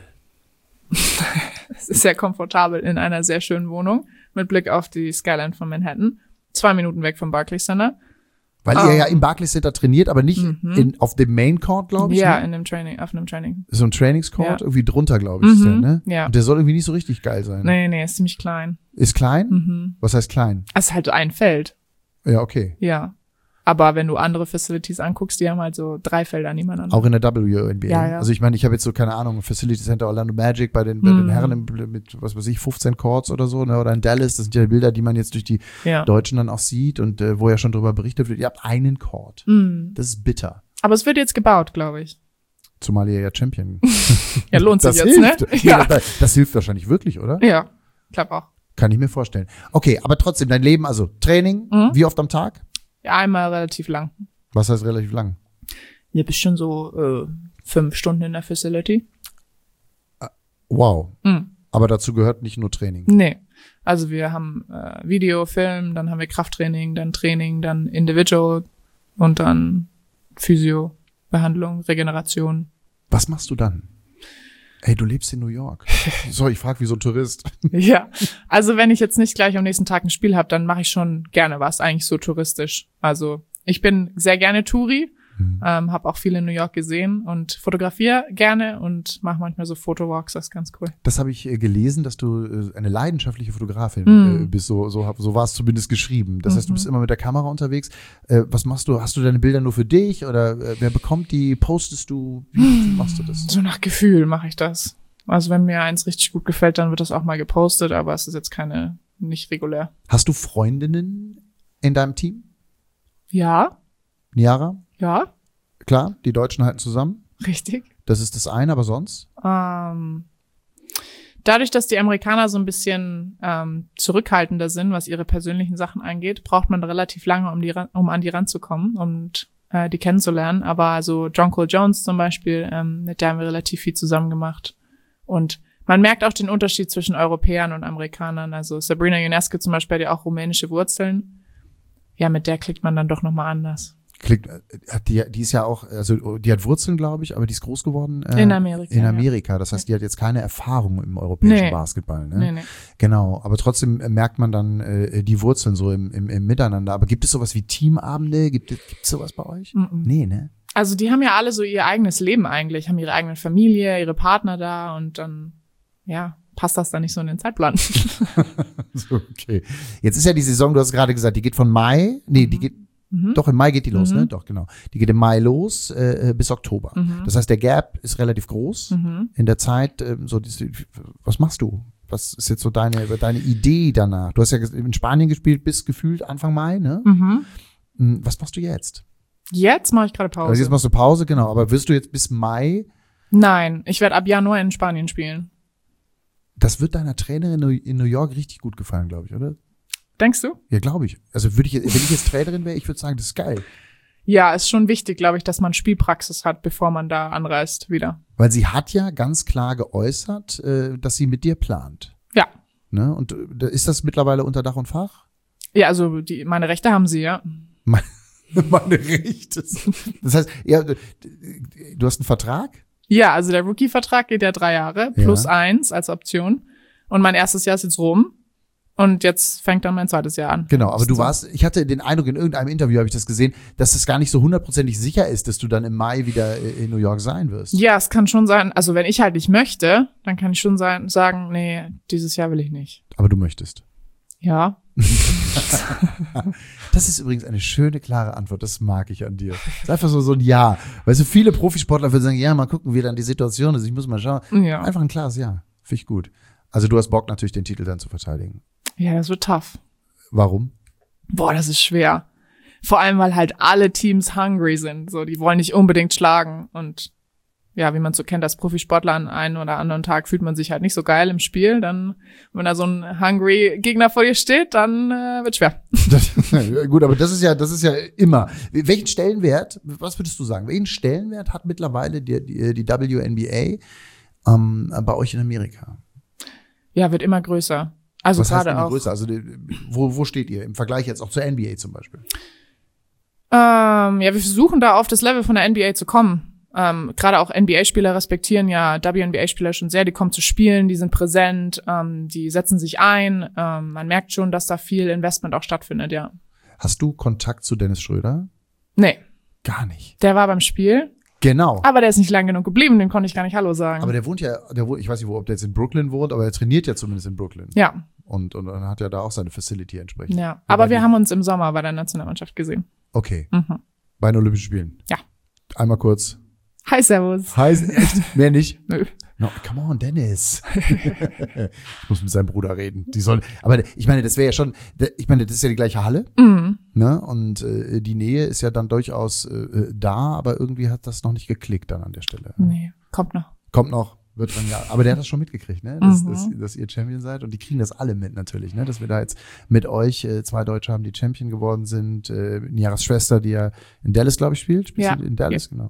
Es ist sehr komfortabel in einer sehr schönen Wohnung mit Blick auf die Skyline von Manhattan. Zwei Minuten weg vom Barclays Center. Weil Ah. ihr ja im Barclays Center trainiert, aber nicht Mhm. in, auf dem Main Court, glaube ich. Ja, ne? in einem Training, auf einem Training. So ein Trainingscourt, Ja. irgendwie drunter, glaube ich, ist der, Mhm, ne? ja. Und der soll irgendwie nicht so richtig geil sein. Nee, nee, ist ziemlich klein. Ist klein? Mhm. Was heißt klein? Es ist halt ein Feld, Ja, okay. ja. Aber wenn du andere Facilities anguckst, die haben halt so drei Felder nebeneinander. Auch in der W N B A. Ja, ja. Also ich meine, ich habe jetzt so, keine Ahnung, Facility Center Orlando Magic bei den, bei den Mhm. Herren im, mit, was weiß ich, fünfzehn Courts oder so, ne? Oder in Dallas, das sind ja Bilder, die man jetzt durch die Ja. Deutschen dann auch sieht und äh, wo ja schon drüber berichtet wird, ihr habt einen Court. Mhm. Das ist bitter. Aber es wird jetzt gebaut, glaube ich. Zumal ihr ja Champion. Ja, lohnt sich das jetzt, hilft. ne? Nee, Ja. Das, das hilft wahrscheinlich wirklich, oder? Ja, glaub auch. Kann ich mir vorstellen. Okay, aber trotzdem, dein Leben, also Training, Mhm. wie oft am Tag? Ja, einmal relativ lang. Was heißt relativ lang? Ja, bestimmt so äh, fünf Stunden in der Facility. Wow. Mhm. Aber dazu gehört nicht nur Training. Nee. Also wir haben äh, Video, Film, dann haben wir Krafttraining, dann Training, dann Individual und dann Physio, Behandlung, Regeneration. Was machst du dann? Ey, du lebst in New York. So, ich frage wie so ein Tourist. Ja, also wenn ich jetzt nicht gleich am nächsten Tag ein Spiel habe, dann mache ich schon gerne was, eigentlich so touristisch. Also ich bin sehr gerne Touri, Mhm. ähm, habe auch viel in New York gesehen und fotografiere gerne und mache manchmal so Fotowalks, das ist ganz cool. Das habe ich äh, gelesen, dass du äh, eine leidenschaftliche Fotografin Mhm. äh, bist. So, so, hab- so war es zumindest geschrieben. Das heißt, du Mhm. bist immer mit der Kamera unterwegs. Äh, was machst du? Hast du deine Bilder nur für dich oder äh, wer bekommt die? Postest du? Wie, wie machst du das? So nach Gefühl mache ich das. Also wenn mir eins richtig gut gefällt, dann wird das auch mal gepostet, aber es ist jetzt keine, nicht regulär. Hast du Freundinnen in deinem Team? Ja, Niara? ja, Klar, die Deutschen halten zusammen. richtig. Das ist das eine, aber sonst? Ähm, dadurch, dass die Amerikaner so ein bisschen ähm, zurückhaltender sind, was ihre persönlichen Sachen angeht, braucht man relativ lange, um die ran- um an die ranzukommen und äh, die kennenzulernen. Aber also Jonquil Jones zum Beispiel, ähm, mit der haben wir relativ viel zusammen gemacht. Und man merkt auch den Unterschied zwischen Europäern und Amerikanern. Also Sabrina Ionescu zum Beispiel hat ja auch rumänische Wurzeln. Ja, mit der klickt man dann doch nochmal anders. Klingt, die, die ist ja auch, also die hat Wurzeln, glaube ich, aber die ist groß geworden. Äh, in Amerika. In Amerika. Das heißt, die hat jetzt keine Erfahrung im europäischen nee. Basketball. Ne? Nee, nee. Genau. Aber trotzdem merkt man dann äh, die Wurzeln so im, im, im Miteinander. Aber gibt es sowas wie Teamabende? Gibt es gibt es sowas bei euch? Mm-mm. Nee, ne? Also die haben ja alle so ihr eigenes Leben eigentlich, haben ihre eigene Familie, ihre Partner da und dann, ja, passt das dann nicht so in den Zeitplan. So, okay. Jetzt ist ja die Saison, du hast gerade gesagt, die geht von Mai, nee, die geht, Mhm. doch im Mai geht die los, Mhm. ne? Doch, genau. Die geht im Mai los äh, bis Oktober. Mhm. Das heißt, der Gap ist relativ groß Mhm. in der Zeit. Ähm, so, diese, was machst du? Was ist jetzt so deine, deine Idee danach? Du hast ja in Spanien gespielt bis gefühlt Anfang Mai, ne? Mhm. Was machst du jetzt? Jetzt mache ich gerade Pause. Also jetzt machst du Pause, genau. Aber wirst du jetzt bis Mai, Nein, ich werde ab Januar in Spanien spielen. das wird deiner Trainerin in New York richtig gut gefallen, glaube ich, oder? Denkst du? Ja, glaube ich. Also würde ich, wenn ich jetzt Trainerin wäre, ich würde sagen, das ist geil. Ja, ist schon wichtig, glaube ich, dass man Spielpraxis hat, bevor man da anreist wieder. Weil sie hat ja ganz klar geäußert, äh, dass sie mit dir plant. Ja. Ne? Und äh, ist das mittlerweile unter Dach und Fach? Ja, also die, meine Rechte haben sie, ja. Meine, meine Rechte. Das heißt, ja, du, du hast einen Vertrag? Ja, also der Rookie-Vertrag geht ja drei Jahre, plus Ja. eins als Option. Und mein erstes Jahr ist jetzt rum. Und jetzt fängt dann mein zweites Jahr an. Genau, aber du warst, ich hatte den Eindruck, in irgendeinem Interview habe ich das gesehen, dass es gar nicht so hundertprozentig sicher ist, dass du dann im Mai wieder in New York sein wirst. Ja, es kann schon sein, also wenn ich halt nicht möchte, dann kann ich schon sein, sagen, nee, dieses Jahr will ich nicht. Aber du möchtest. Ja. Das ist übrigens eine schöne, klare Antwort. Das mag ich an dir. Das ist einfach so, so ein Ja. Weißt du, viele Profisportler würden sagen, ja, mal gucken, wie dann die Situation ist. Ich muss mal schauen. Ja. Einfach ein klares Ja. Finde ich gut. Also du hast Bock natürlich, den Titel dann zu verteidigen. Ja, das wird tough. Warum? Boah, das ist schwer. Vor allem, weil halt alle Teams hungry sind. So, die wollen nicht unbedingt schlagen. Und ja, wie man so kennt, als Profisportler an einem oder anderen Tag fühlt man sich halt nicht so geil im Spiel. Dann, wenn da so ein hungry Gegner vor dir steht, dann äh, wird schwer. Das, gut, aber das ist ja, das ist ja immer. Welchen Stellenwert, was würdest du sagen? Welchen Stellenwert hat mittlerweile die, die, die W N B A ähm, bei euch in Amerika? Ja, wird immer größer. Also Was heißt gerade immer auch. größer? Also die, wo, wo steht ihr im Vergleich jetzt auch zur N B A zum Beispiel? Ähm, ja, wir versuchen da auf das Level von der N B A zu kommen. Ähm, gerade auch N B A-Spieler respektieren ja W N B A-Spieler schon sehr. Die kommen zu spielen, die sind präsent, ähm, die setzen sich ein. Ähm, man merkt schon, dass da viel Investment auch stattfindet, ja. Hast du Kontakt zu Dennis Schröder? Nee, Gar nicht. der war beim Spiel, Genau. aber der ist nicht lang genug geblieben, dem konnte ich gar nicht Hallo sagen. Aber der wohnt ja, der wohnt, ich weiß nicht, wo, ob der jetzt in Brooklyn wohnt, aber er trainiert ja zumindest in Brooklyn. ja, Und, und dann hat er da auch seine Facility entsprechend. ja. Aber wir die- haben uns im Sommer bei der Nationalmannschaft gesehen. Okay. Mhm. Bei den Olympischen Spielen. Ja. Einmal kurz. Hi, servus. Heiß, echt? Mehr nicht? Nö. No, come on, Dennis. Ich muss mit seinem Bruder reden. Die sollen, aber ich meine, das wäre ja schon, ich meine, das ist ja die gleiche Halle, Mhm. ne? Und äh, die Nähe ist ja dann durchaus äh, da, aber irgendwie hat das noch nicht geklickt dann an der Stelle. Nee, kommt noch. Kommt noch, wird dran ja. Aber der hat das schon mitgekriegt, ne? Dass, Mhm. dass, dass ihr Champion seid und die kriegen das alle mit natürlich, ne? Dass wir da jetzt mit euch äh, zwei Deutsche haben, die Champion geworden sind. Äh, Niaras Schwester, die ja in Dallas, glaube ich, spielt. Spielt Ja. sie in Dallas, genau.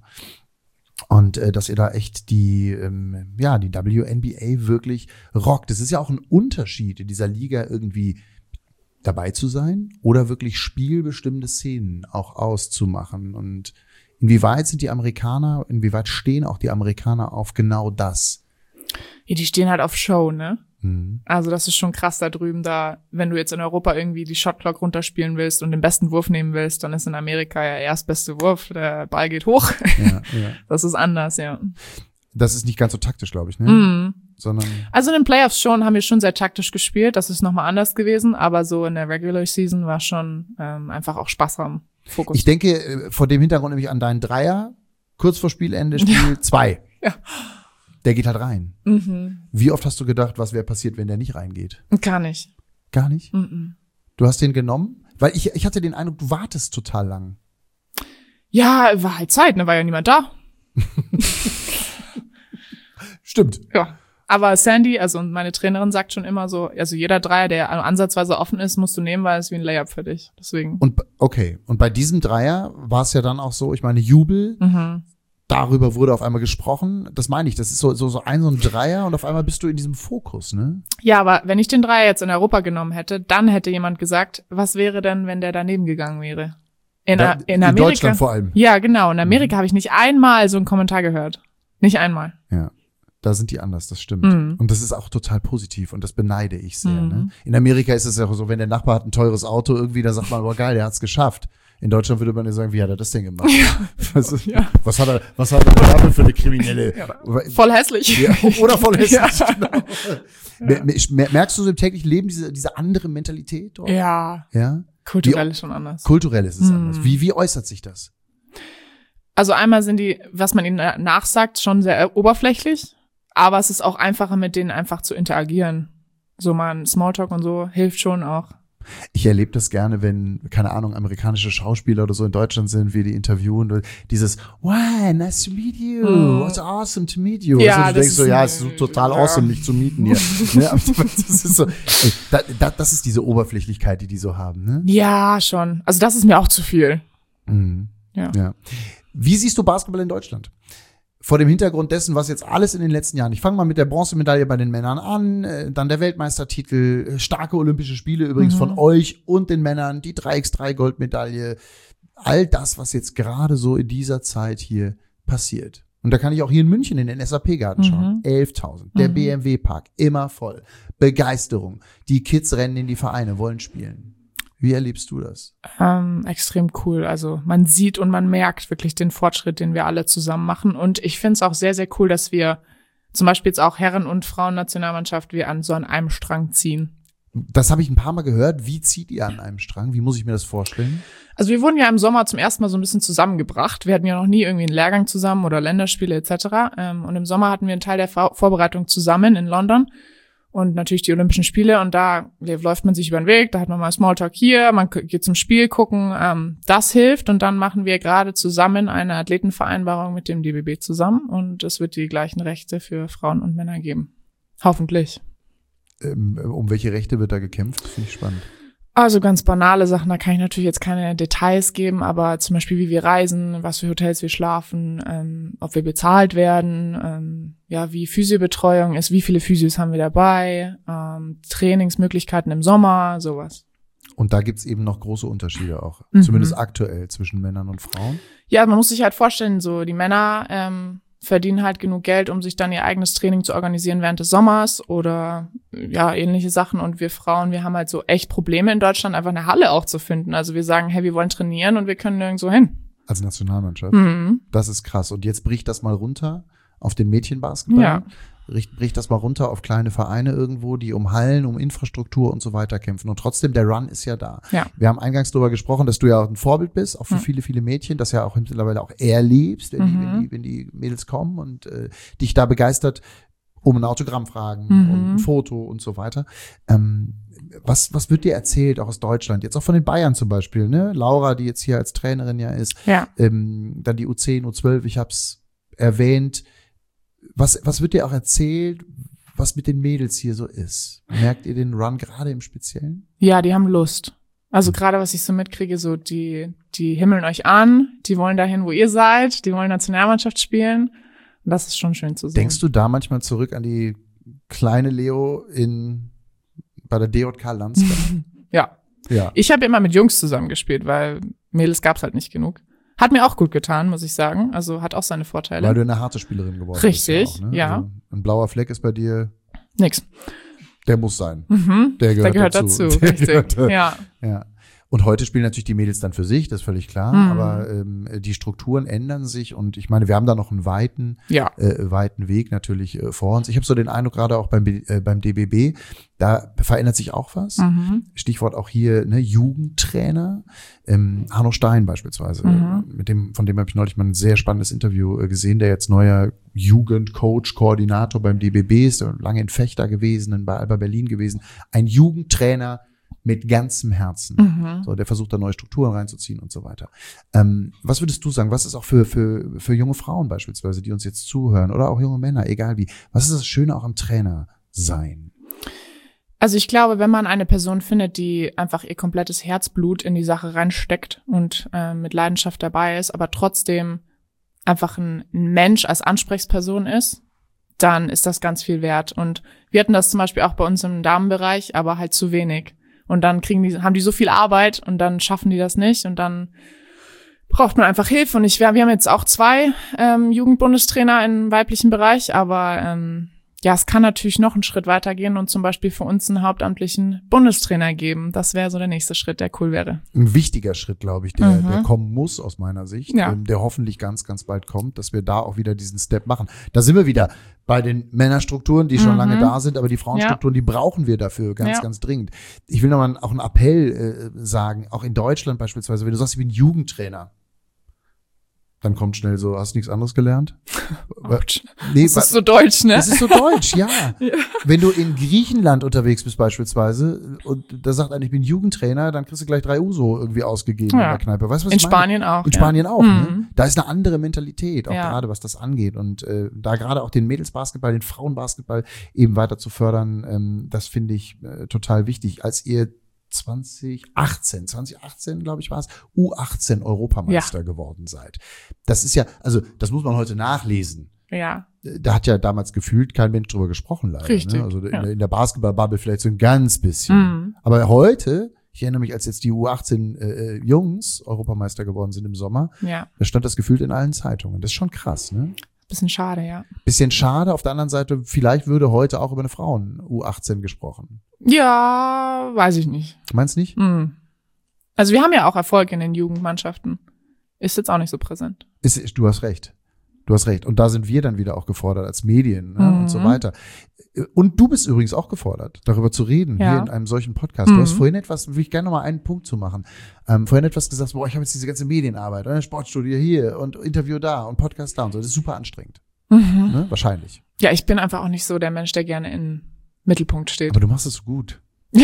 Und äh, dass ihr da echt die, ähm, ja, die W N B A wirklich rockt. Das ist ja auch ein Unterschied, in dieser Liga irgendwie dabei zu sein oder wirklich spielbestimmte Szenen auch auszumachen. Und inwieweit sind die Amerikaner, inwieweit stehen auch die Amerikaner auf genau das? Ja, die stehen halt auf Show, ne? Mhm. Also das ist schon krass da drüben, da, wenn du jetzt in Europa irgendwie die Shotclock runterspielen willst und den besten Wurf nehmen willst, dann ist in Amerika ja erstbeste Wurf, der Ball geht hoch. Ja, ja. Das ist anders, ja. Das ist nicht ganz so taktisch, glaube ich, ne? Mhm. Sondern Also in den Playoffs schon, haben wir schon sehr taktisch gespielt, das ist nochmal anders gewesen, aber so in der Regular Season war schon ähm, einfach auch Spaß am Fokus. ich denke, äh, vor dem Hintergrund nämlich an deinen Dreier, kurz vor Spielende, Spiel zwei. Ja. Der geht halt rein. Mhm. Wie oft hast du gedacht, was wäre passiert, wenn der nicht reingeht? Gar nicht. Gar nicht? Mhm. Du hast den genommen? Weil ich, ich hatte den Eindruck, du wartest total lang. Ja, war halt Zeit, ne, war ja niemand da. Stimmt. Ja. Aber Sandy, also meine Trainerin sagt schon immer so, also jeder Dreier, der ansatzweise offen ist, musst du nehmen, weil es wie ein Layup für dich. Deswegen. Und b- okay, und bei diesem Dreier war es ja dann auch so, ich meine, Jubel, Mhm. darüber wurde auf einmal gesprochen. Das meine ich, das ist so, so, so ein, so ein Dreier und auf einmal bist du in diesem Fokus, ne? Ja, aber wenn ich den Dreier jetzt in Europa genommen hätte, dann hätte jemand gesagt, was wäre denn, wenn der daneben gegangen wäre? In, Da, in, in Amerika, Deutschland vor allem. Ja, genau. In Amerika mhm. habe ich nicht einmal so einen Kommentar gehört. Nicht einmal. Ja. Da sind die anders, das stimmt. Mhm. Und das ist auch total positiv und das beneide ich sehr. Mhm. Ne? In Amerika ist es ja auch so, wenn der Nachbar hat ein teures Auto irgendwie, da sagt man, oh geil, der hat's geschafft. In Deutschland würde man ja sagen, wie hat er das denn gemacht? Ja. Was, ja. was hat er, was hat er dafür für eine Kriminelle? Ja, voll hässlich. Ja, oder voll hässlich, ja. genau. Ja. Merkst du so im täglichen Leben diese, diese andere Mentalität dort? Ja. Ja. Kulturell wie, ist schon anders. Kulturell ist es hm. anders. Wie, wie äußert sich das? Also einmal sind die, was man ihnen nachsagt, schon sehr oberflächlich. Aber es ist auch einfacher, mit denen einfach zu interagieren. So mal ein Smalltalk und so hilft schon auch. Ich erlebe das gerne, wenn, keine Ahnung, amerikanische Schauspieler oder so in Deutschland sind, wir die interviewen und dieses, wow, nice to meet you, mm. it's awesome to meet you. Ja, also du denkst so, ja, es ist total ja. awesome, mich zu mieten hier. Ne? Das ist so, das, das, das ist diese Oberflächlichkeit, die die so haben, ne? Ja, schon. Also das ist mir auch zu viel. Mhm. Ja. ja. Wie siehst du Basketball in Deutschland? Vor dem Hintergrund dessen, was jetzt alles in den letzten Jahren, ich fange mal mit der Bronzemedaille bei den Männern an, äh, dann der Weltmeistertitel, starke Olympische Spiele übrigens mhm. von euch und den Männern, die drei mal drei Goldmedaille, all das, was jetzt gerade so in dieser Zeit hier passiert. Und da kann ich auch hier in München in den S A P-Garten schauen. Mhm. elftausend, der mhm. B M W-Park, immer voll. Begeisterung. Die Kids rennen in die Vereine, wollen spielen. Wie erlebst du das? Ähm, extrem cool. Also man sieht und man merkt wirklich den Fortschritt, den wir alle zusammen machen. Und ich finde es auch sehr, sehr cool, dass wir zum Beispiel jetzt auch Herren- und Frauen-Nationalmannschaft wir an so an einem Strang ziehen. Das habe ich ein paar Mal gehört. Wie zieht ihr an einem Strang? Wie muss ich mir das vorstellen? Also wir wurden ja im Sommer zum ersten Mal so ein bisschen zusammengebracht. Wir hatten ja noch nie irgendwie einen Lehrgang zusammen oder Länderspiele et cetera. Und im Sommer hatten wir einen Teil der Vorbereitung zusammen in London. Und natürlich die Olympischen Spiele und da läuft man sich über den Weg, da hat man mal Smalltalk hier, man geht zum Spiel gucken, ähm, das hilft und dann machen wir gerade zusammen eine Athletenvereinbarung mit dem D B B zusammen und es wird die gleichen Rechte für Frauen und Männer geben. Hoffentlich. Ähm, um welche Rechte wird da gekämpft? Finde ich spannend. Also ganz banale Sachen, da kann ich natürlich jetzt keine Details geben, aber zum Beispiel wie wir reisen, was für Hotels wir schlafen, ähm, ob wir bezahlt werden, ähm, ja, wie Physiobetreuung ist, wie viele Physios haben wir dabei, ähm, Trainingsmöglichkeiten im Sommer, sowas. Und da gibt's eben noch große Unterschiede auch, mhm. zumindest aktuell zwischen Männern und Frauen. Ja, man muss sich halt vorstellen, so die Männer ähm, verdienen halt genug Geld, um sich dann ihr eigenes Training zu organisieren während des Sommers oder ja, ähnliche Sachen. Und wir Frauen, wir haben halt so echt Probleme in Deutschland, einfach eine Halle auch zu finden. Also wir sagen, hey, wir wollen trainieren und wir können nirgendwo hin. Als Nationalmannschaft. Mhm. Das ist krass. Und jetzt bricht das mal runter auf den Mädchenbasketball. Ja. Bricht das mal runter auf kleine Vereine irgendwo, die um Hallen, um Infrastruktur und so weiter kämpfen. Und trotzdem, der Run ist ja da. Ja. Wir haben eingangs darüber gesprochen, dass du ja auch ein Vorbild bist, auch für mhm. viele, viele Mädchen, das ja auch mittlerweile auch erlebst, wenn, mhm. die, wenn, die, wenn die Mädels kommen und äh, dich da begeistert, um ein Autogramm fragen, mhm. um ein Foto und so weiter. Ähm, was, was wird dir erzählt, auch aus Deutschland? Jetzt auch von den Bayern zum Beispiel, ne? Laura, die jetzt hier als Trainerin ja ist. Ja. Ähm, dann die U zehn, U zwölf, ich hab's erwähnt. Was, was wird dir auch erzählt, was mit den Mädels hier so ist? Merkt ihr den Run gerade im Speziellen? Ja, die haben Lust. Also gerade, was ich so mitkriege, so die, die himmeln euch an, die wollen dahin, wo ihr seid, die wollen Nationalmannschaft spielen. Und das ist schon schön zu sehen. Denkst du da manchmal zurück an die kleine Leo in, bei der D J K Landsberg? Ja. Ja. Ich habe immer mit Jungs zusammengespielt, weil Mädels gab's halt nicht genug. Hat mir auch gut getan, muss ich sagen. Also hat auch seine Vorteile. Weil du eine harte Spielerin geworden Richtig, bist. Richtig, ja. Auch, ne? ja. Also ein blauer Fleck ist bei dir. Nix. Der muss sein. Mhm. Der gehört, Der gehört dazu. dazu. Der Richtig. gehört, ja. ja. Und heute spielen natürlich die Mädels dann für sich, das ist völlig klar. Mhm. Aber ähm, die Strukturen ändern sich und ich meine, wir haben da noch einen weiten, ja. äh, weiten Weg natürlich äh, vor uns. Ich habe so den Eindruck, gerade auch beim, äh, beim D B B, da verändert sich auch was. Mhm. Stichwort auch hier ne, Jugendtrainer. Ähm, Arno Stein beispielsweise, Mhm. mit dem, von dem habe ich neulich mal ein sehr spannendes Interview äh, gesehen, der jetzt neuer Jugendcoach, Koordinator beim D B B ist, lange in Fechter gewesen, bei Alba Berlin gewesen. Ein Jugendtrainer mit ganzem Herzen. Mhm. So, der versucht da neue Strukturen reinzuziehen und so weiter. Ähm, was würdest du sagen? Was ist auch für, für, für junge Frauen beispielsweise, die uns jetzt zuhören oder auch junge Männer, egal wie. Was ist das Schöne auch am Trainer sein? Also ich glaube, wenn man eine Person findet, die einfach ihr komplettes Herzblut in die Sache reinsteckt und äh, mit Leidenschaft dabei ist, aber trotzdem einfach ein, ein Mensch als Ansprechperson ist, dann ist das ganz viel wert. Und wir hatten das zum Beispiel auch bei uns im Damenbereich, aber halt zu wenig. Und dann kriegen die, haben die so viel Arbeit und dann schaffen die das nicht und dann braucht man einfach Hilfe. Und ich, wir haben jetzt auch zwei ähm, Jugendbundestrainer im weiblichen Bereich, aber ähm, ja, es kann natürlich noch einen Schritt weitergehen und zum Beispiel für uns einen hauptamtlichen Bundestrainer geben. Das wäre so der nächste Schritt, der cool wäre. Ein wichtiger Schritt, glaube ich, der, Mhm. der kommen muss aus meiner Sicht, Ja. ähm, der hoffentlich ganz, ganz bald kommt, dass wir da auch wieder diesen Step machen. Da sind wir wieder bei den Männerstrukturen, die schon Mhm. lange da sind, aber die Frauenstrukturen, die brauchen wir dafür ganz, Ja. ganz dringend. Ich will nochmal auch einen Appell äh, sagen, auch in Deutschland beispielsweise, wenn du sagst, ich bin Jugendtrainer, dann kommt schnell so, hast du nichts anderes gelernt? Autsch. Nee, Das ist so deutsch, ne? Das ist so deutsch, ja. Ja. Wenn du in Griechenland unterwegs bist beispielsweise und da sagt einer, ich bin Jugendtrainer, dann kriegst du gleich drei Uso irgendwie ausgegeben Ja. in der Kneipe. Weißt du, was In ich meine? Spanien auch. In ja. Spanien auch. Mhm. Ne? Da ist eine andere Mentalität, auch Ja. gerade was das angeht. Und äh, da gerade auch den Mädelsbasketball, den Frauenbasketball eben weiter zu fördern, ähm, das finde ich äh, total wichtig. Als ihr zwanzig achtzehn, zwanzig achtzehn, glaube ich, war es, U achtzehn Europameister geworden seid. Das ist ja, also das muss man heute nachlesen. Ja. Da hat ja damals gefühlt kein Mensch drüber gesprochen, leider. Richtig, Ne? Also in, ja. der, in der Basketball-Bubble vielleicht so ein ganz bisschen. Mhm. Aber heute, ich erinnere mich, als jetzt die U achtzehn äh, Jungs Europameister geworden sind im Sommer, Ja. da stand das gefühlt in allen Zeitungen. Das ist schon krass, ne? Bisschen schade, ja. Bisschen schade. Auf der anderen Seite, vielleicht würde heute auch über eine Frauen-U achtzehn gesprochen. Ja, weiß ich nicht. Meinst du nicht? Mhm. Also wir haben ja auch Erfolg in den Jugendmannschaften. Ist jetzt auch nicht so präsent. Ist, ist, du hast recht. Du hast recht. Und da sind wir dann wieder auch gefordert als Medien, ne? Mhm. Und so weiter. Und du bist übrigens auch gefordert, darüber zu reden, Ja. hier in einem solchen Podcast. Mhm. Du hast vorhin etwas, will ich gerne noch mal einen Punkt zu machen, ähm, vorhin etwas gesagt, boah, ich habe jetzt diese ganze Medienarbeit, ne? Sportstudio hier und Interview da und Podcast da und so. Das ist super anstrengend. Mhm. Ne? Wahrscheinlich. Ja, ich bin einfach auch nicht so der Mensch, der gerne im Mittelpunkt steht. Aber du machst es so gut. Ja,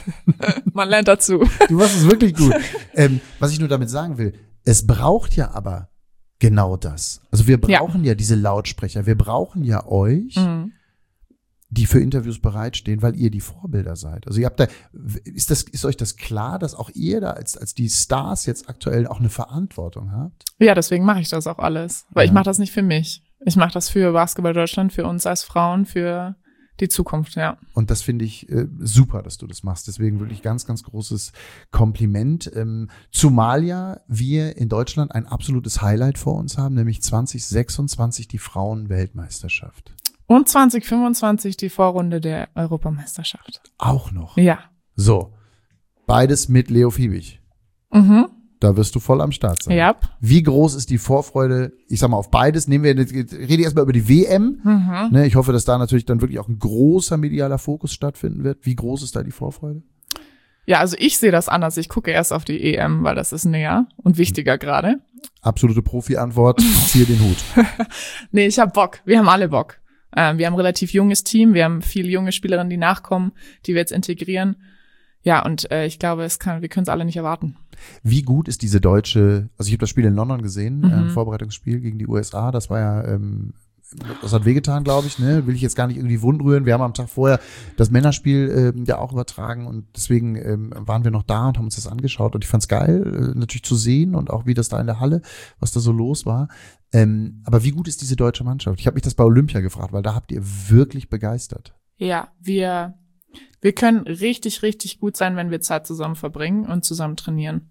man lernt dazu. Du machst es wirklich gut. ähm, was ich nur damit sagen will, es braucht ja aber genau das. Also wir brauchen ja, ja diese Lautsprecher. Wir brauchen ja euch, Mhm. die für Interviews bereitstehen, weil ihr die Vorbilder seid. Also ihr habt da, ist das, ist euch das klar, dass auch ihr da als, als die Stars jetzt aktuell auch eine Verantwortung habt? Ja, deswegen mache ich das auch alles. Weil Ja. ich mache das nicht für mich. Ich mache das für Basketball Deutschland, für uns als Frauen, für die Zukunft, ja. Und das finde ich äh, super, dass du das machst. Deswegen wirklich ganz, ganz großes Kompliment. Ähm, zumal ja wir in Deutschland ein absolutes Highlight vor uns haben, nämlich zwanzig sechsundzwanzig die Frauen-Weltmeisterschaft. Und zwanzig fünfundzwanzig die Vorrunde der Europameisterschaft. Auch noch. Ja. So, beides mit Leo Fiebig. Mhm. Da wirst du voll am Start sein. Ja. Wie groß ist die Vorfreude, ich sag mal, auf beides? Nehmen wir, rede erstmal über die W M. Mhm. Ne, ich hoffe, dass da natürlich dann wirklich auch ein großer medialer Fokus stattfinden wird. Wie groß ist da die Vorfreude? Ja, also ich sehe das anders. Ich gucke erst auf die E M, weil das ist näher und wichtiger gerade. Absolute Profi-Antwort, ziehe den Hut. Nee, ich hab Bock. Wir haben alle Bock. Ähm, wir haben ein relativ junges Team. Wir haben viele junge Spielerinnen, die nachkommen, die wir jetzt integrieren. Ja, und äh, ich glaube, es kann, wir können es alle nicht erwarten. Wie gut ist diese deutsche, also ich habe das Spiel in London gesehen, Mhm. ähm, Vorbereitungsspiel gegen die U S A, das war ja, ähm, das hat wehgetan, glaube ich, ne? Will ich jetzt gar nicht irgendwie wundrühren. Wir haben am Tag vorher das Männerspiel ähm, ja auch übertragen und deswegen ähm, waren wir noch da und haben uns das angeschaut und ich fand's geil, äh, natürlich zu sehen und auch wie das da in der Halle, was da so los war. Ähm, aber wie gut ist diese deutsche Mannschaft? Ich habe mich das bei Olympia gefragt, weil da habt ihr wirklich begeistert. Ja, wir, wir können richtig, richtig gut sein, wenn wir Zeit zusammen verbringen und zusammen trainieren.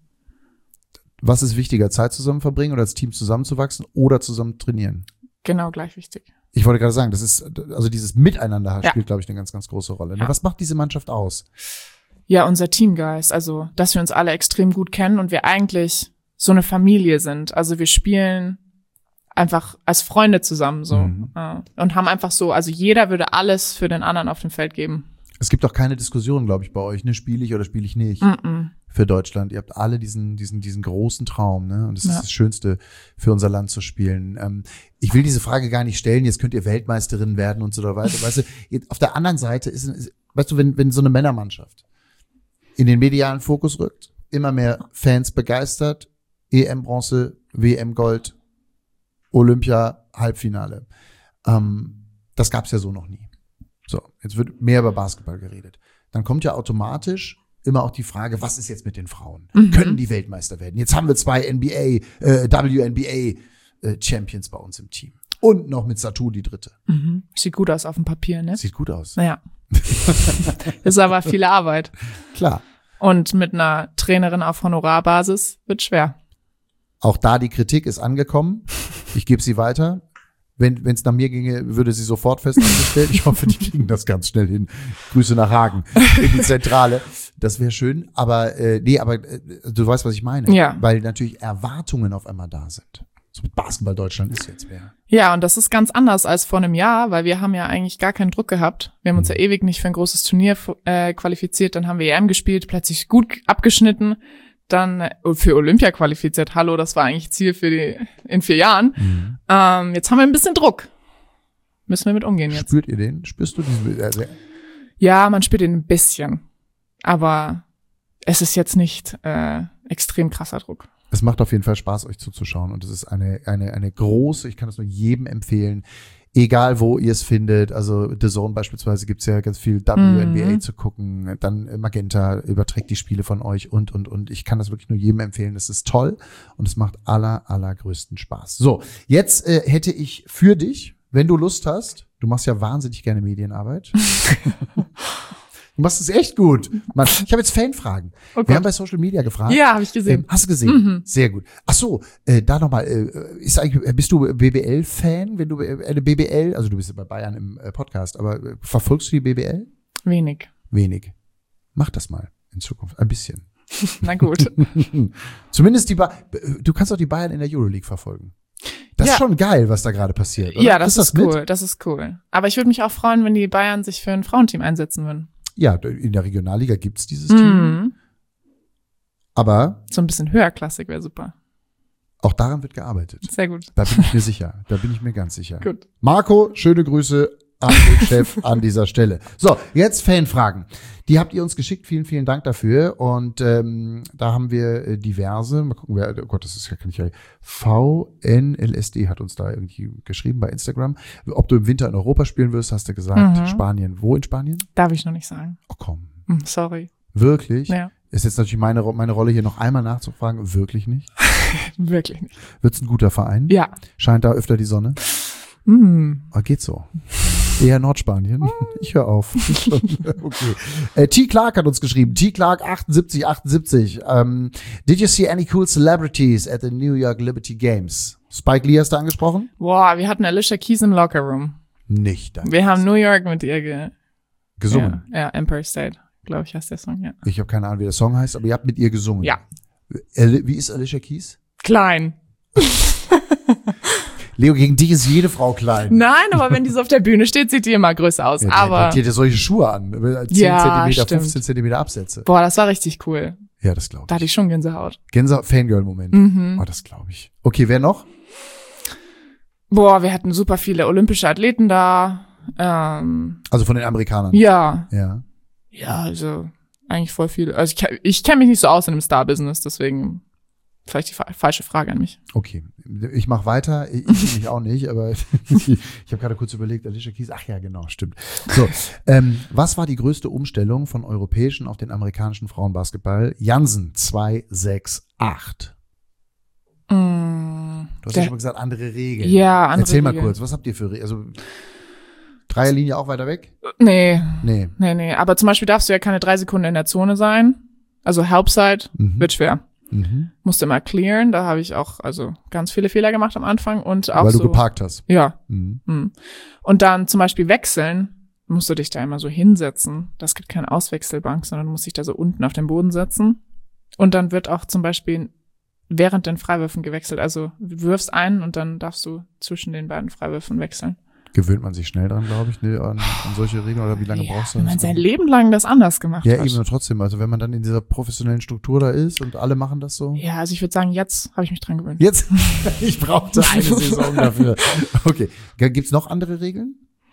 Was ist wichtiger, Zeit zusammen verbringen oder als Team zusammenzuwachsen oder zusammen trainieren? Genau, gleich wichtig. Ich wollte gerade sagen, das ist, also dieses Miteinander Ja. spielt, glaube ich, eine ganz, ganz große Rolle. Ne? Ja. Was macht diese Mannschaft aus? Ja, unser Teamgeist, also, dass wir uns alle extrem gut kennen und wir eigentlich so eine Familie sind. Also wir spielen einfach als Freunde zusammen so Mhm. äh, und haben einfach so, also jeder würde alles für den anderen auf dem Feld geben. Es gibt auch keine Diskussion, glaube ich, bei euch, ne? Spiele ich oder spiele ich nicht Mm-mm. für Deutschland. Ihr habt alle diesen, diesen, diesen großen Traum, ne? Und das Ja. ist das Schönste für unser Land zu spielen. Ähm, ich will diese Frage gar nicht stellen, jetzt könnt ihr Weltmeisterin werden und so weiter. Weißt du, jetzt auf der anderen Seite ist, ist weißt du, wenn, wenn so eine Männermannschaft in den medialen Fokus rückt, immer mehr Fans begeistert, E M-Bronze, W M-Gold, Olympia, Halbfinale. Ähm, das gab's ja so noch nie. So, jetzt wird mehr über Basketball geredet. Dann kommt ja automatisch immer auch die Frage, was ist jetzt mit den Frauen? Mhm. Können die Weltmeister werden? Jetzt haben wir zwei N B A, äh, W N B A äh, Champions bei uns im Team. Und noch mit Satu die dritte. Mhm. Sieht gut aus auf dem Papier, ne? Sieht gut aus. Naja. Ist aber viel Arbeit. Klar. Und mit einer Trainerin auf Honorarbasis wird schwer. Auch da die Kritik ist angekommen. Ich gebe sie weiter. Wenn es nach mir ginge, würde sie sofort fest angestellt. Ich hoffe, die kriegen das ganz schnell hin. Grüße nach Hagen in die Zentrale. Das wäre schön. Aber äh, nee, aber äh, du weißt, was ich meine. Ja. Weil natürlich Erwartungen auf einmal da sind. So mit Basketball Deutschland ist jetzt wer. Ja, und das ist ganz anders als vor einem Jahr, weil wir haben ja eigentlich gar keinen Druck gehabt. Wir haben uns ja ewig nicht für ein großes Turnier äh, qualifiziert. Dann haben wir E M gespielt, plötzlich gut abgeschnitten. Dann äh, für Olympia qualifiziert. Hallo, das war eigentlich Ziel für die in vier Jahren. Mhm. Ähm, jetzt haben wir ein bisschen Druck. Müssen wir mit umgehen jetzt. Spürt ihr den? Spürst du diesen? Also, Ja, man spürt ihn ein bisschen. Aber es ist jetzt nicht äh, extrem krasser Druck. es macht auf jeden Fall Spaß, euch zuzuschauen. Und es ist eine, eine, eine große, ich kann es nur jedem empfehlen, egal wo ihr es findet. Also The Zone beispielsweise gibt's ja ganz viel W N B A Mhm. zu gucken. Dann Magenta überträgt die Spiele von euch und, und, und. Ich kann das wirklich nur jedem empfehlen. Es ist toll und es macht aller, allergrößten Spaß. So, jetzt äh, hätte ich für dich, wenn du Lust hast, du machst ja wahnsinnig gerne Medienarbeit. Du machst es echt gut. Mann, ich habe jetzt Fanfragen. Oh Gott. Wir haben bei Social Media gefragt. Ja, habe ich gesehen. Ähm, hast du gesehen? Mhm. Sehr gut. Ach so, äh, da nochmal, äh, ist eigentlich, bist du B B L-Fan, wenn du äh, eine B B L, also du bist ja bei Bayern im äh, Podcast, aber äh, verfolgst du die B B L? Wenig. Wenig. Mach das mal in Zukunft, ein bisschen. Na gut. Zumindest die ba du kannst auch die Bayern in der Euroleague verfolgen. Das Ja. ist schon geil, was da gerade passiert, oder? Ja, das Kriegst ist du mit? cool. Das ist cool. Aber ich würde mich auch freuen, wenn die Bayern sich für ein Frauenteam einsetzen würden. Ja, in der Regionalliga gibt's dieses Team, Mhm. aber So ein bisschen höherklassig wäre super. auch daran wird gearbeitet. Sehr gut. Da bin ich mir sicher. Da bin ich mir ganz sicher. Gut. Marco, schöne Grüße an den Chef an dieser Stelle. So, jetzt Fanfragen. Die habt ihr uns geschickt. Vielen, vielen Dank dafür. Und ähm, da haben wir äh, diverse. Mal gucken, wer, oh Gott, das ist ja, kann ich ja. V N L S D hat uns da irgendwie geschrieben bei Instagram. Ob du im Winter in Europa spielen wirst, hast du gesagt. Mhm. Spanien. Wo in Spanien? Darf ich noch nicht sagen. Oh komm. Hm, sorry. Wirklich? Ja, Ist jetzt natürlich meine, Ro- meine Rolle hier noch einmal nachzufragen. Wirklich nicht? wirklich nicht. Wird's ein guter Verein? Ja. Scheint da öfter die Sonne? Mhm. Ah, geht so. Eher Nordspanien. Ich höre auf. Okay. Äh, T. Clark hat uns geschrieben. T. Clark achtundsiebzig achtundsiebzig. Um, did you see any cool celebrities at the New York Liberty Games? Spike Lee hast du angesprochen? Boah, wir hatten Alicia Keys im Locker Room. Nicht. Danke. Wir haben New York mit ihr ge Gesungen. Ja, ja, Empire State, glaube ich, heißt der Song, ja. Ich habe keine Ahnung, wie der Song heißt, aber ihr habt mit ihr gesungen. Ja. Ali- Wie ist Alicia Keys? Klein. Leo, gegen dich ist jede Frau klein. Nein, aber wenn die so auf der Bühne steht, sieht die immer größer aus. Ja, aber, die hat ja solche Schuhe an. zehn Ja, Zentimeter, stimmt. fünfzehn Zentimeter Absätze. boah, das war richtig cool. Ja, das glaube Da hatte ich. ich schon Gänsehaut. Gänsehaut, Fangirl-Moment. Mhm. Oh, das glaube ich. Okay, wer noch? Boah, wir hatten super viele olympische Athleten da. Ähm, Also von den Amerikanern. ja. Ja. Ja, also eigentlich voll viele. Also ich, ke- ich kenne mich nicht so aus in dem Star-Business, deswegen vielleicht die fa falsche Frage an mich. Okay, ich mache weiter. Ich, ich mich auch nicht, aber ich, ich habe gerade kurz überlegt, Alicia Keys, ach ja, genau, stimmt. So, ähm, was war die größte Umstellung von europäischen auf den amerikanischen Frauenbasketball? Jansen zwei sechs acht. Mm, Du hast der- ja schon mal gesagt, andere Regeln. Ja, andere Erzähl mal Regeln. kurz, was habt ihr für Regeln? Also Dreierlinie auch weiter weg? Nee, Nee. nee, nee. Aber zum Beispiel darfst du ja keine drei Sekunden in der Zone sein. Also Helpside Mhm. wird schwer. Mhm. Musste immer clearen. Da habe ich auch also ganz viele Fehler gemacht am Anfang und auch Weil so. du geparkt hast. Ja. Mhm. Hm. Und dann zum Beispiel wechseln, musst du dich da immer so hinsetzen. Das gibt keine Auswechselbank, sondern du musst dich da so unten auf den Boden setzen. Und dann wird auch zum Beispiel während den Freiwürfen gewechselt. Also du wirfst einen und dann darfst du zwischen den beiden Freiwürfen wechseln. Gewöhnt man sich schnell dran, glaube ich, ne, an, an solche Regeln oder wie lange ja, brauchst du wenn man das? sein Leben lang das anders gemacht Ja, hat. eben, aber trotzdem. Also wenn man dann in dieser professionellen Struktur da ist und alle machen das so. Ja, also ich würde sagen, jetzt habe ich mich dran gewöhnt. Jetzt, ich brauchte eine Saison dafür. Okay. Gibt's noch andere Regeln?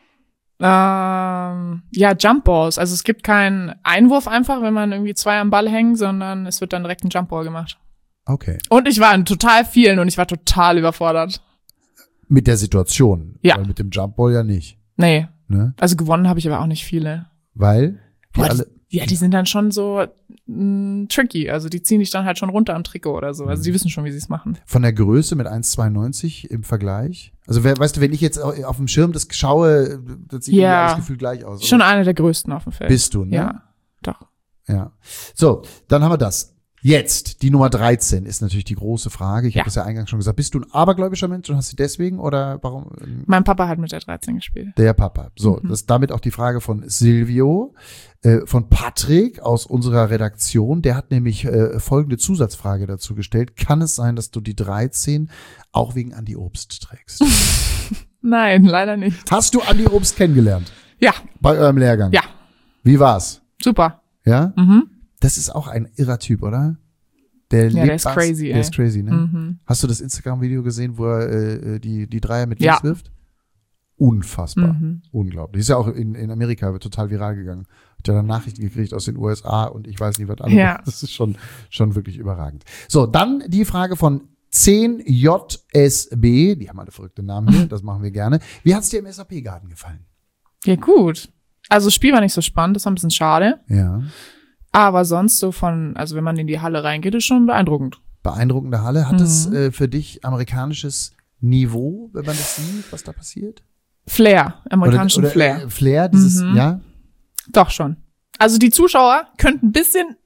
Ähm, ja, Jump Balls. Also es gibt keinen Einwurf einfach, wenn man irgendwie zwei am Ball hängt, sondern es wird dann direkt ein Jump Ball gemacht. Okay. Und ich war in total vielen und ich war total überfordert. Mit der Situation. Ja. Weil mit dem Jumpball ja nicht. Nee, Ne? also gewonnen habe ich aber auch nicht viele. Weil die Boah, alle. die, ja, die sind dann schon so mh, tricky. Also die ziehen dich dann halt schon runter am Trikot oder so. Also die wissen schon, wie sie es machen. Von der Größe mit eins Komma zweiundneunzig im Vergleich. Also wer, weißt du, wenn ich jetzt auf dem Schirm das schaue, das sieht Ja. ja alles gefühlt gleich aus. Schon eine der größten auf dem Feld. Bist du, ne? Ja, doch. Ja. So, dann haben wir das. Jetzt, die Nummer dreizehn ist natürlich die große Frage. Ich Ja. habe das ja eingangs schon gesagt. Bist du ein abergläubischer Mensch und hast du deswegen oder warum? Mein Papa hat mit der dreizehn gespielt. Der Papa. So, Mhm. das ist damit auch die Frage von Silvio, äh, von Patrick aus unserer Redaktion. Der hat nämlich äh, folgende Zusatzfrage dazu gestellt. Kann es sein, dass du die dreizehn auch wegen Andi Obst trägst? Nein, leider nicht. Hast du Andi Obst kennengelernt? Ja, Bei eurem Lehrgang? ja, Wie war's? super. Ja? Mhm. Das ist auch ein irrer Typ, oder? Der, Ja, lebt der ist was- crazy, Der ey. ist crazy, ne? Mhm. Hast du das Instagram-Video gesehen, wo er äh, die, die Dreier mit Ja. links wirft? Unfassbar. Mhm. Unglaublich. Ist ja auch in, in Amerika wird total viral gegangen. Hat ja dann Nachrichten gekriegt aus den U S A und ich weiß nicht, was alles. Ja. Das ist schon, schon wirklich überragend. So, dann die Frage von zehn J S B. Die haben alle verrückte Namen hier. Das machen wir gerne. Wie hat's dir im S A P-Garten gefallen? Ja, gut. Also, das Spiel war nicht so spannend, das war ein bisschen schade. Ja. Aber sonst so von, also wenn man in die Halle reingeht, ist schon beeindruckend. Beeindruckende Halle. Hat Mhm. es äh, für dich amerikanisches Niveau, wenn man das sieht, was da passiert? Flair, amerikanischen oder, oder, Flair. Äh, Flair, dieses, Mhm. ja? Doch schon. Also die Zuschauer könnten ein bisschen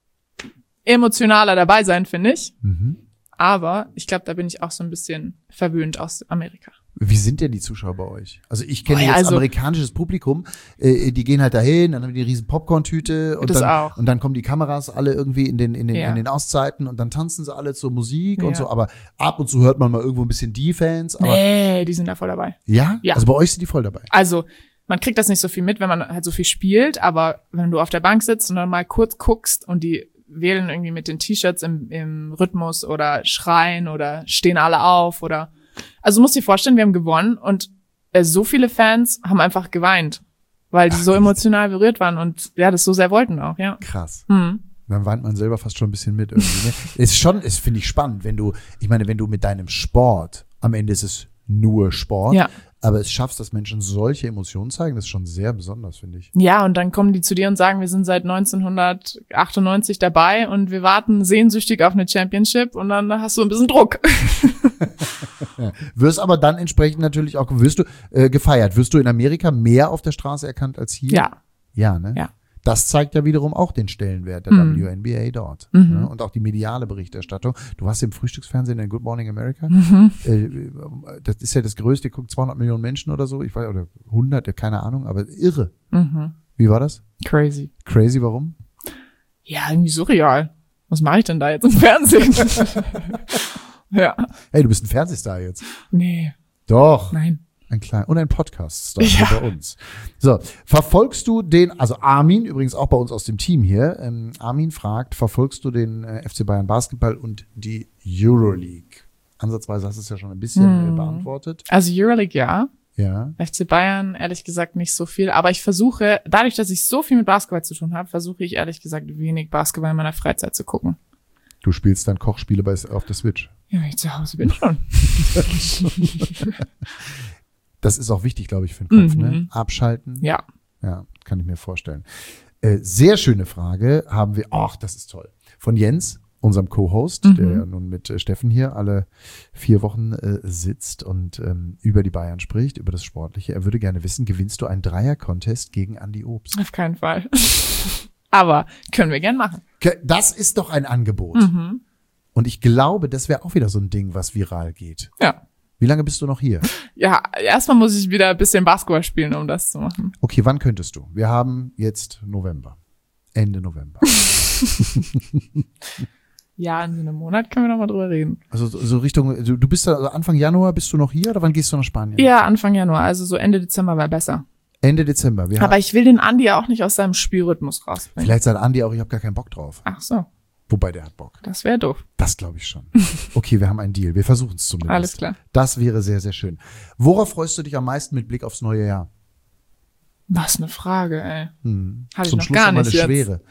emotionaler dabei sein, finde ich. Mhm. Aber ich glaube, da bin ich auch so ein bisschen verwöhnt aus Amerika. Wie sind denn die Zuschauer bei euch? Also ich kenne Oh ja, jetzt also- amerikanisches Publikum, äh, die gehen halt dahin, dann haben die eine riesen Popcorn-Tüte und Das dann, auch. und dann kommen die Kameras alle irgendwie in den, in den, Ja. in den Auszeiten und dann tanzen sie alle zur Musik und Ja. so, aber ab und zu hört man mal irgendwo ein bisschen die Fans, aber Nee, die sind da voll dabei. ja? Ja. Also bei euch sind die voll dabei. Also man kriegt das nicht so viel mit, wenn man halt so viel spielt, aber wenn du auf der Bank sitzt und dann mal kurz guckst und die wählen irgendwie mit den T-Shirts im, im Rhythmus oder schreien oder stehen alle auf oder, also du musst dir vorstellen, wir haben gewonnen und äh, so viele Fans haben einfach geweint, weil die so emotional berührt waren und ja, das so sehr wollten auch, ja. Krass. Hm. Dann weint man selber fast schon ein bisschen mit irgendwie. Ne? Ist schon, ist finde ich spannend, wenn du, ich meine, wenn du mit deinem Sport, am Ende ist es nur Sport, Ja. aber es schaffst, dass Menschen solche Emotionen zeigen, das ist schon sehr besonders, finde ich. Ja, und dann kommen die zu dir und sagen, wir sind seit neunzehnhundertachtundneunzig dabei und wir warten sehnsüchtig auf eine Championship und dann hast du ein bisschen Druck. Ja. Wirst aber dann entsprechend natürlich auch, wirst du äh, gefeiert. Wirst du in Amerika mehr auf der Straße erkannt als hier? Ja. Ja, ne? Ja. Das zeigt ja wiederum auch den Stellenwert der Mhm. W N B A dort. Mhm. Ne? Und auch die mediale Berichterstattung. Du warst im Frühstücksfernsehen in Good Morning America. Mhm. Äh, das ist ja das Größte, guckt zweihundert Millionen Menschen oder so. Ich weiß, oder hundert, keine Ahnung, aber irre. Mhm. Wie war das? Crazy. Crazy, warum? Ja, irgendwie surreal. Was mache ich denn da jetzt im Fernsehen? Ja. Hey, du bist ein Fernsehstar jetzt. Nee, Doch. nein. Ein kleiner und ein Podcast-Star Ja. hier bei uns. So, verfolgst du den, also Armin, übrigens auch bei uns aus dem Team hier, ähm, Armin fragt, verfolgst du den äh, F C Bayern Basketball und die Euroleague? Ansatzweise hast du es ja schon ein bisschen Hm. äh, beantwortet. Also Euroleague, ja. Ja. F C Bayern, ehrlich gesagt, nicht so viel. Aber ich versuche, dadurch, dass ich so viel mit Basketball zu tun habe, versuche ich ehrlich gesagt wenig Basketball in meiner Freizeit zu gucken. Du spielst dann Kochspiele bei, auf der Switch. Ja, wenn ich zu Hause bin schon. Das ist auch wichtig, glaube ich, für den Kopf, Mhm. ne? Abschalten. Ja. Ja, kann ich mir vorstellen. Äh, sehr schöne Frage haben wir, ach, das ist toll, von Jens, unserem Co-Host, Mhm. der ja nun mit äh, Steffen hier alle vier Wochen äh, sitzt und ähm, über die Bayern spricht, über das Sportliche. Er würde gerne wissen, gewinnst du einen Dreier-Contest gegen Andi Obst? Auf keinen Fall. Aber können wir gern machen. Ke- Das ist doch ein Angebot. Mhm. Und ich glaube, das wäre auch wieder so ein Ding, was viral geht. Ja. Wie lange bist du noch hier? Ja, erstmal muss ich wieder ein bisschen Basketball spielen, um das zu machen. Okay, wann könntest du? Wir haben jetzt November. Ende November. Ja, in so einem Monat können wir noch mal drüber reden. Also so so Richtung, du du bist da, also Anfang Januar bist du noch hier oder wann gehst du nach Spanien? Ja, Anfang Januar, also so Ende Dezember wäre besser. Ende Dezember. Wir Aber haben, ich will den Andi ja auch nicht aus seinem Spielrhythmus rausbringen. vielleicht sagt Andi auch, ich habe gar keinen Bock drauf. Ach so, Wobei der hat Bock. das wäre doof. Das glaube ich schon. Okay, wir haben einen Deal. Wir versuchen es zumindest. Alles klar. Das wäre sehr, sehr schön. Worauf freust du dich am meisten mit Blick aufs neue Jahr? Was eine Frage, ey. Hm. Hatte ich Zum noch Schluss gar noch mal nicht eine jetzt. schwere.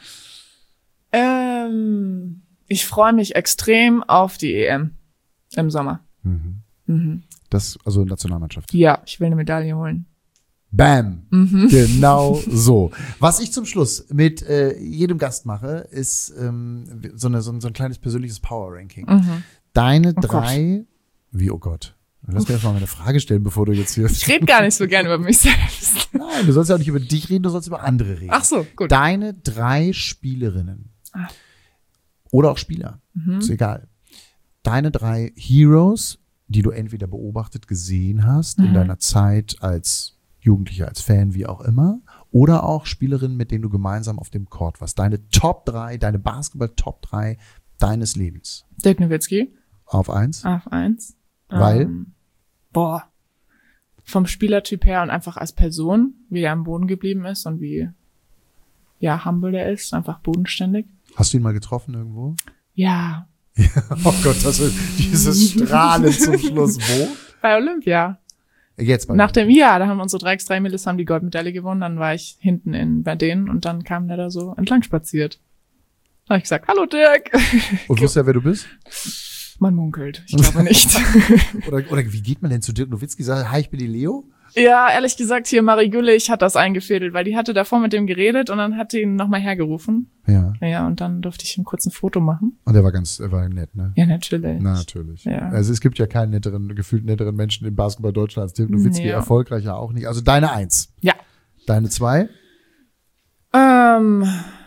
Ähm, ich freue mich extrem auf die E M im Sommer. Mhm. Mhm. Das, also Nationalmannschaft. Ja, ich will eine Medaille holen. Bam. Mhm. Genau so. Was ich zum Schluss mit äh, jedem Gast mache, ist ähm, so, eine, so, ein, so ein kleines persönliches Power-Ranking. Mhm. Deine Oh drei, wie, oh Gott. Lass mir erst mal eine Frage stellen, bevor du jetzt hier. Ich rede gar nicht so gern über mich selbst. Nein, du sollst ja auch nicht über dich reden, du sollst über andere reden. Ach so, gut. Deine drei Spielerinnen. Ah. Oder auch Spieler. Mhm. Ist egal. Deine drei Heroes, die du entweder beobachtet, gesehen hast Mhm. in deiner Zeit als Jugendlicher, als Fan, wie auch immer, oder auch Spielerinnen, mit denen du gemeinsam auf dem Court warst. Deine Top drei, deine Basketball-Top drei deines Lebens. Dirk Nowitzki. Auf eins. Auf eins. Weil? Ähm, boah. Vom Spielertyp her und einfach als Person, wie er am Boden geblieben ist und wie, ja, humble der ist, einfach bodenständig. Hast du ihn mal getroffen irgendwo? Ja. Oh Gott, das ist dieses Strahlen zum Schluss. Wo? Bei Olympia. Jetzt mal. Nach dem, ja, da haben unsere drei X drei Mädels haben die Goldmedaille gewonnen, dann war ich hinten in, bei denen und dann kam der da so entlang spaziert. Da habe ich gesagt, hallo Dirk. Und wusste er, wer du bist? Man munkelt, ich glaube nicht. Oder, oder wie geht man denn zu Dirk Nowitzki? Sagt, hi, ich bin die Leo? Ja, ehrlich gesagt, hier Marie Güllich hat das eingefädelt, weil die hatte davor mit dem geredet und dann hat die ihn nochmal hergerufen. Ja. Ja, und dann durfte ich ihm kurz ein Foto machen. Und er war ganz, er war nett, ne? Ja, natürlich. Na, natürlich. Ja. Also es gibt ja keinen netteren, gefühlt netteren Menschen im Basketball Deutschland als Dirk Nowitzki, Ja. erfolgreicher auch nicht. Also deine Eins. Ja. Deine Zwei? Ähm,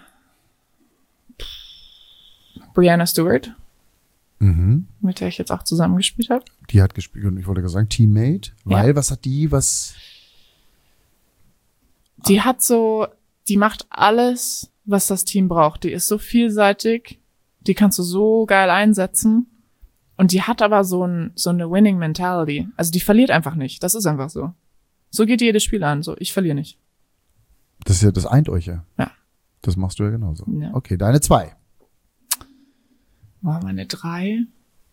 Brianna Stewart, Mhm. mit der ich jetzt auch zusammengespielt habe. Die hat gespielt, und ich wollte gerade sagen, Teammate. Weil, Ja. was hat die, was, Die hat so, die macht alles, was das Team braucht. Die ist so vielseitig, die kannst du so geil einsetzen. Und die hat aber so, ein, so eine Winning Mentality. Also die verliert einfach nicht. Das ist einfach so. So geht jedes Spiel an. So, ich verliere nicht. das ist ja, das eint euch ja. Ja. Das machst du ja genauso. Ja. Okay, deine Zwei. War meine drei.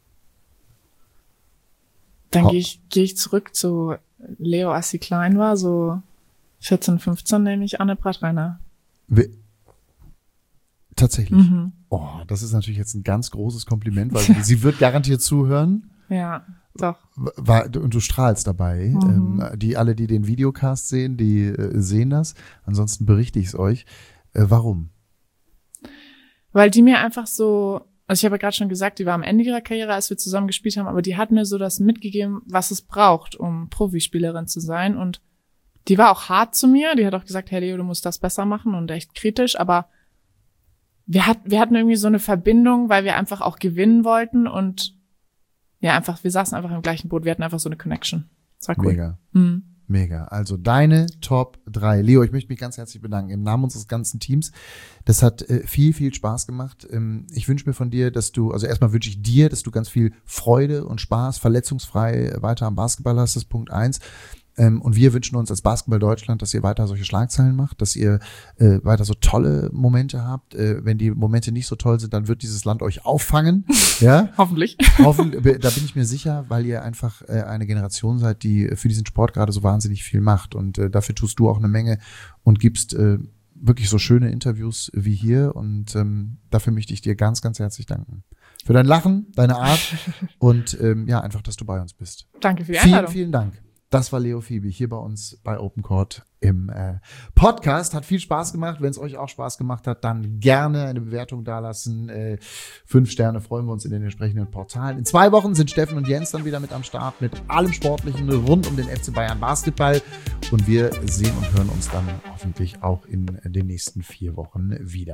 Dann Ho- gehe ich, geh ich zurück zu Leo, als sie klein war, so vierzehn, fünfzehn, nehme ich Anne Bratreiner. We- Tatsächlich. Mhm. Oh, das ist natürlich jetzt ein ganz großes Kompliment, weil sie, sie wird garantiert zuhören. Ja, doch. War, und du strahlst dabei. Mhm. Ähm, die alle, die den Videocast sehen, die äh, sehen das. Ansonsten berichte ich es euch. Äh, warum? Weil die mir einfach so, also ich habe ja gerade schon gesagt, die war am Ende ihrer Karriere, als wir zusammen gespielt haben, aber die hat mir so das mitgegeben, was es braucht, um Profispielerin zu sein. Und die war auch hart zu mir. Die hat auch gesagt, hey Leo, du musst das besser machen und echt kritisch. Aber wir, hat, wir hatten irgendwie so eine Verbindung, weil wir einfach auch gewinnen wollten und ja, einfach, wir saßen einfach im gleichen Boot. Wir hatten einfach so eine Connection. Das war cool. Mega. Mhm. Mega. Also deine Top drei. Leo, ich möchte mich ganz herzlich bedanken im Namen unseres ganzen Teams. Das hat äh, viel, viel Spaß gemacht. Ähm, ich wünsche mir von dir, dass du, also erstmal wünsche ich dir, dass du ganz viel Freude und Spaß, verletzungsfrei weiter am Basketball hast, das ist Punkt eins. Ähm, und wir wünschen uns als Basketball Deutschland, dass ihr weiter solche Schlagzeilen macht, dass ihr äh, weiter so tolle Momente habt. Äh, wenn die Momente nicht so toll sind, dann wird dieses Land euch auffangen. Ja. Hoffentlich. Hoffen, da bin ich mir sicher, weil ihr einfach äh, eine Generation seid, die für diesen Sport gerade so wahnsinnig viel macht. Und äh, dafür tust du auch eine Menge und gibst äh, wirklich so schöne Interviews wie hier. Und ähm, dafür möchte ich dir ganz, ganz herzlich danken. Für dein Lachen, deine Art und ähm, ja, einfach, dass du bei uns bist. Danke für die Vielen, Einladung. vielen Dank. Das war Leo Fiebe hier bei uns bei Open Court im äh, Podcast. Hat viel Spaß gemacht. Wenn es euch auch Spaß gemacht hat, dann gerne eine Bewertung dalassen. Äh, fünf Sterne freuen wir uns in den entsprechenden Portalen. In zwei Wochen sind Steffen und Jens dann wieder mit am Start mit allem Sportlichen rund um den F C Bayern Basketball. Und wir sehen und hören uns dann hoffentlich auch in den nächsten vier Wochen wieder.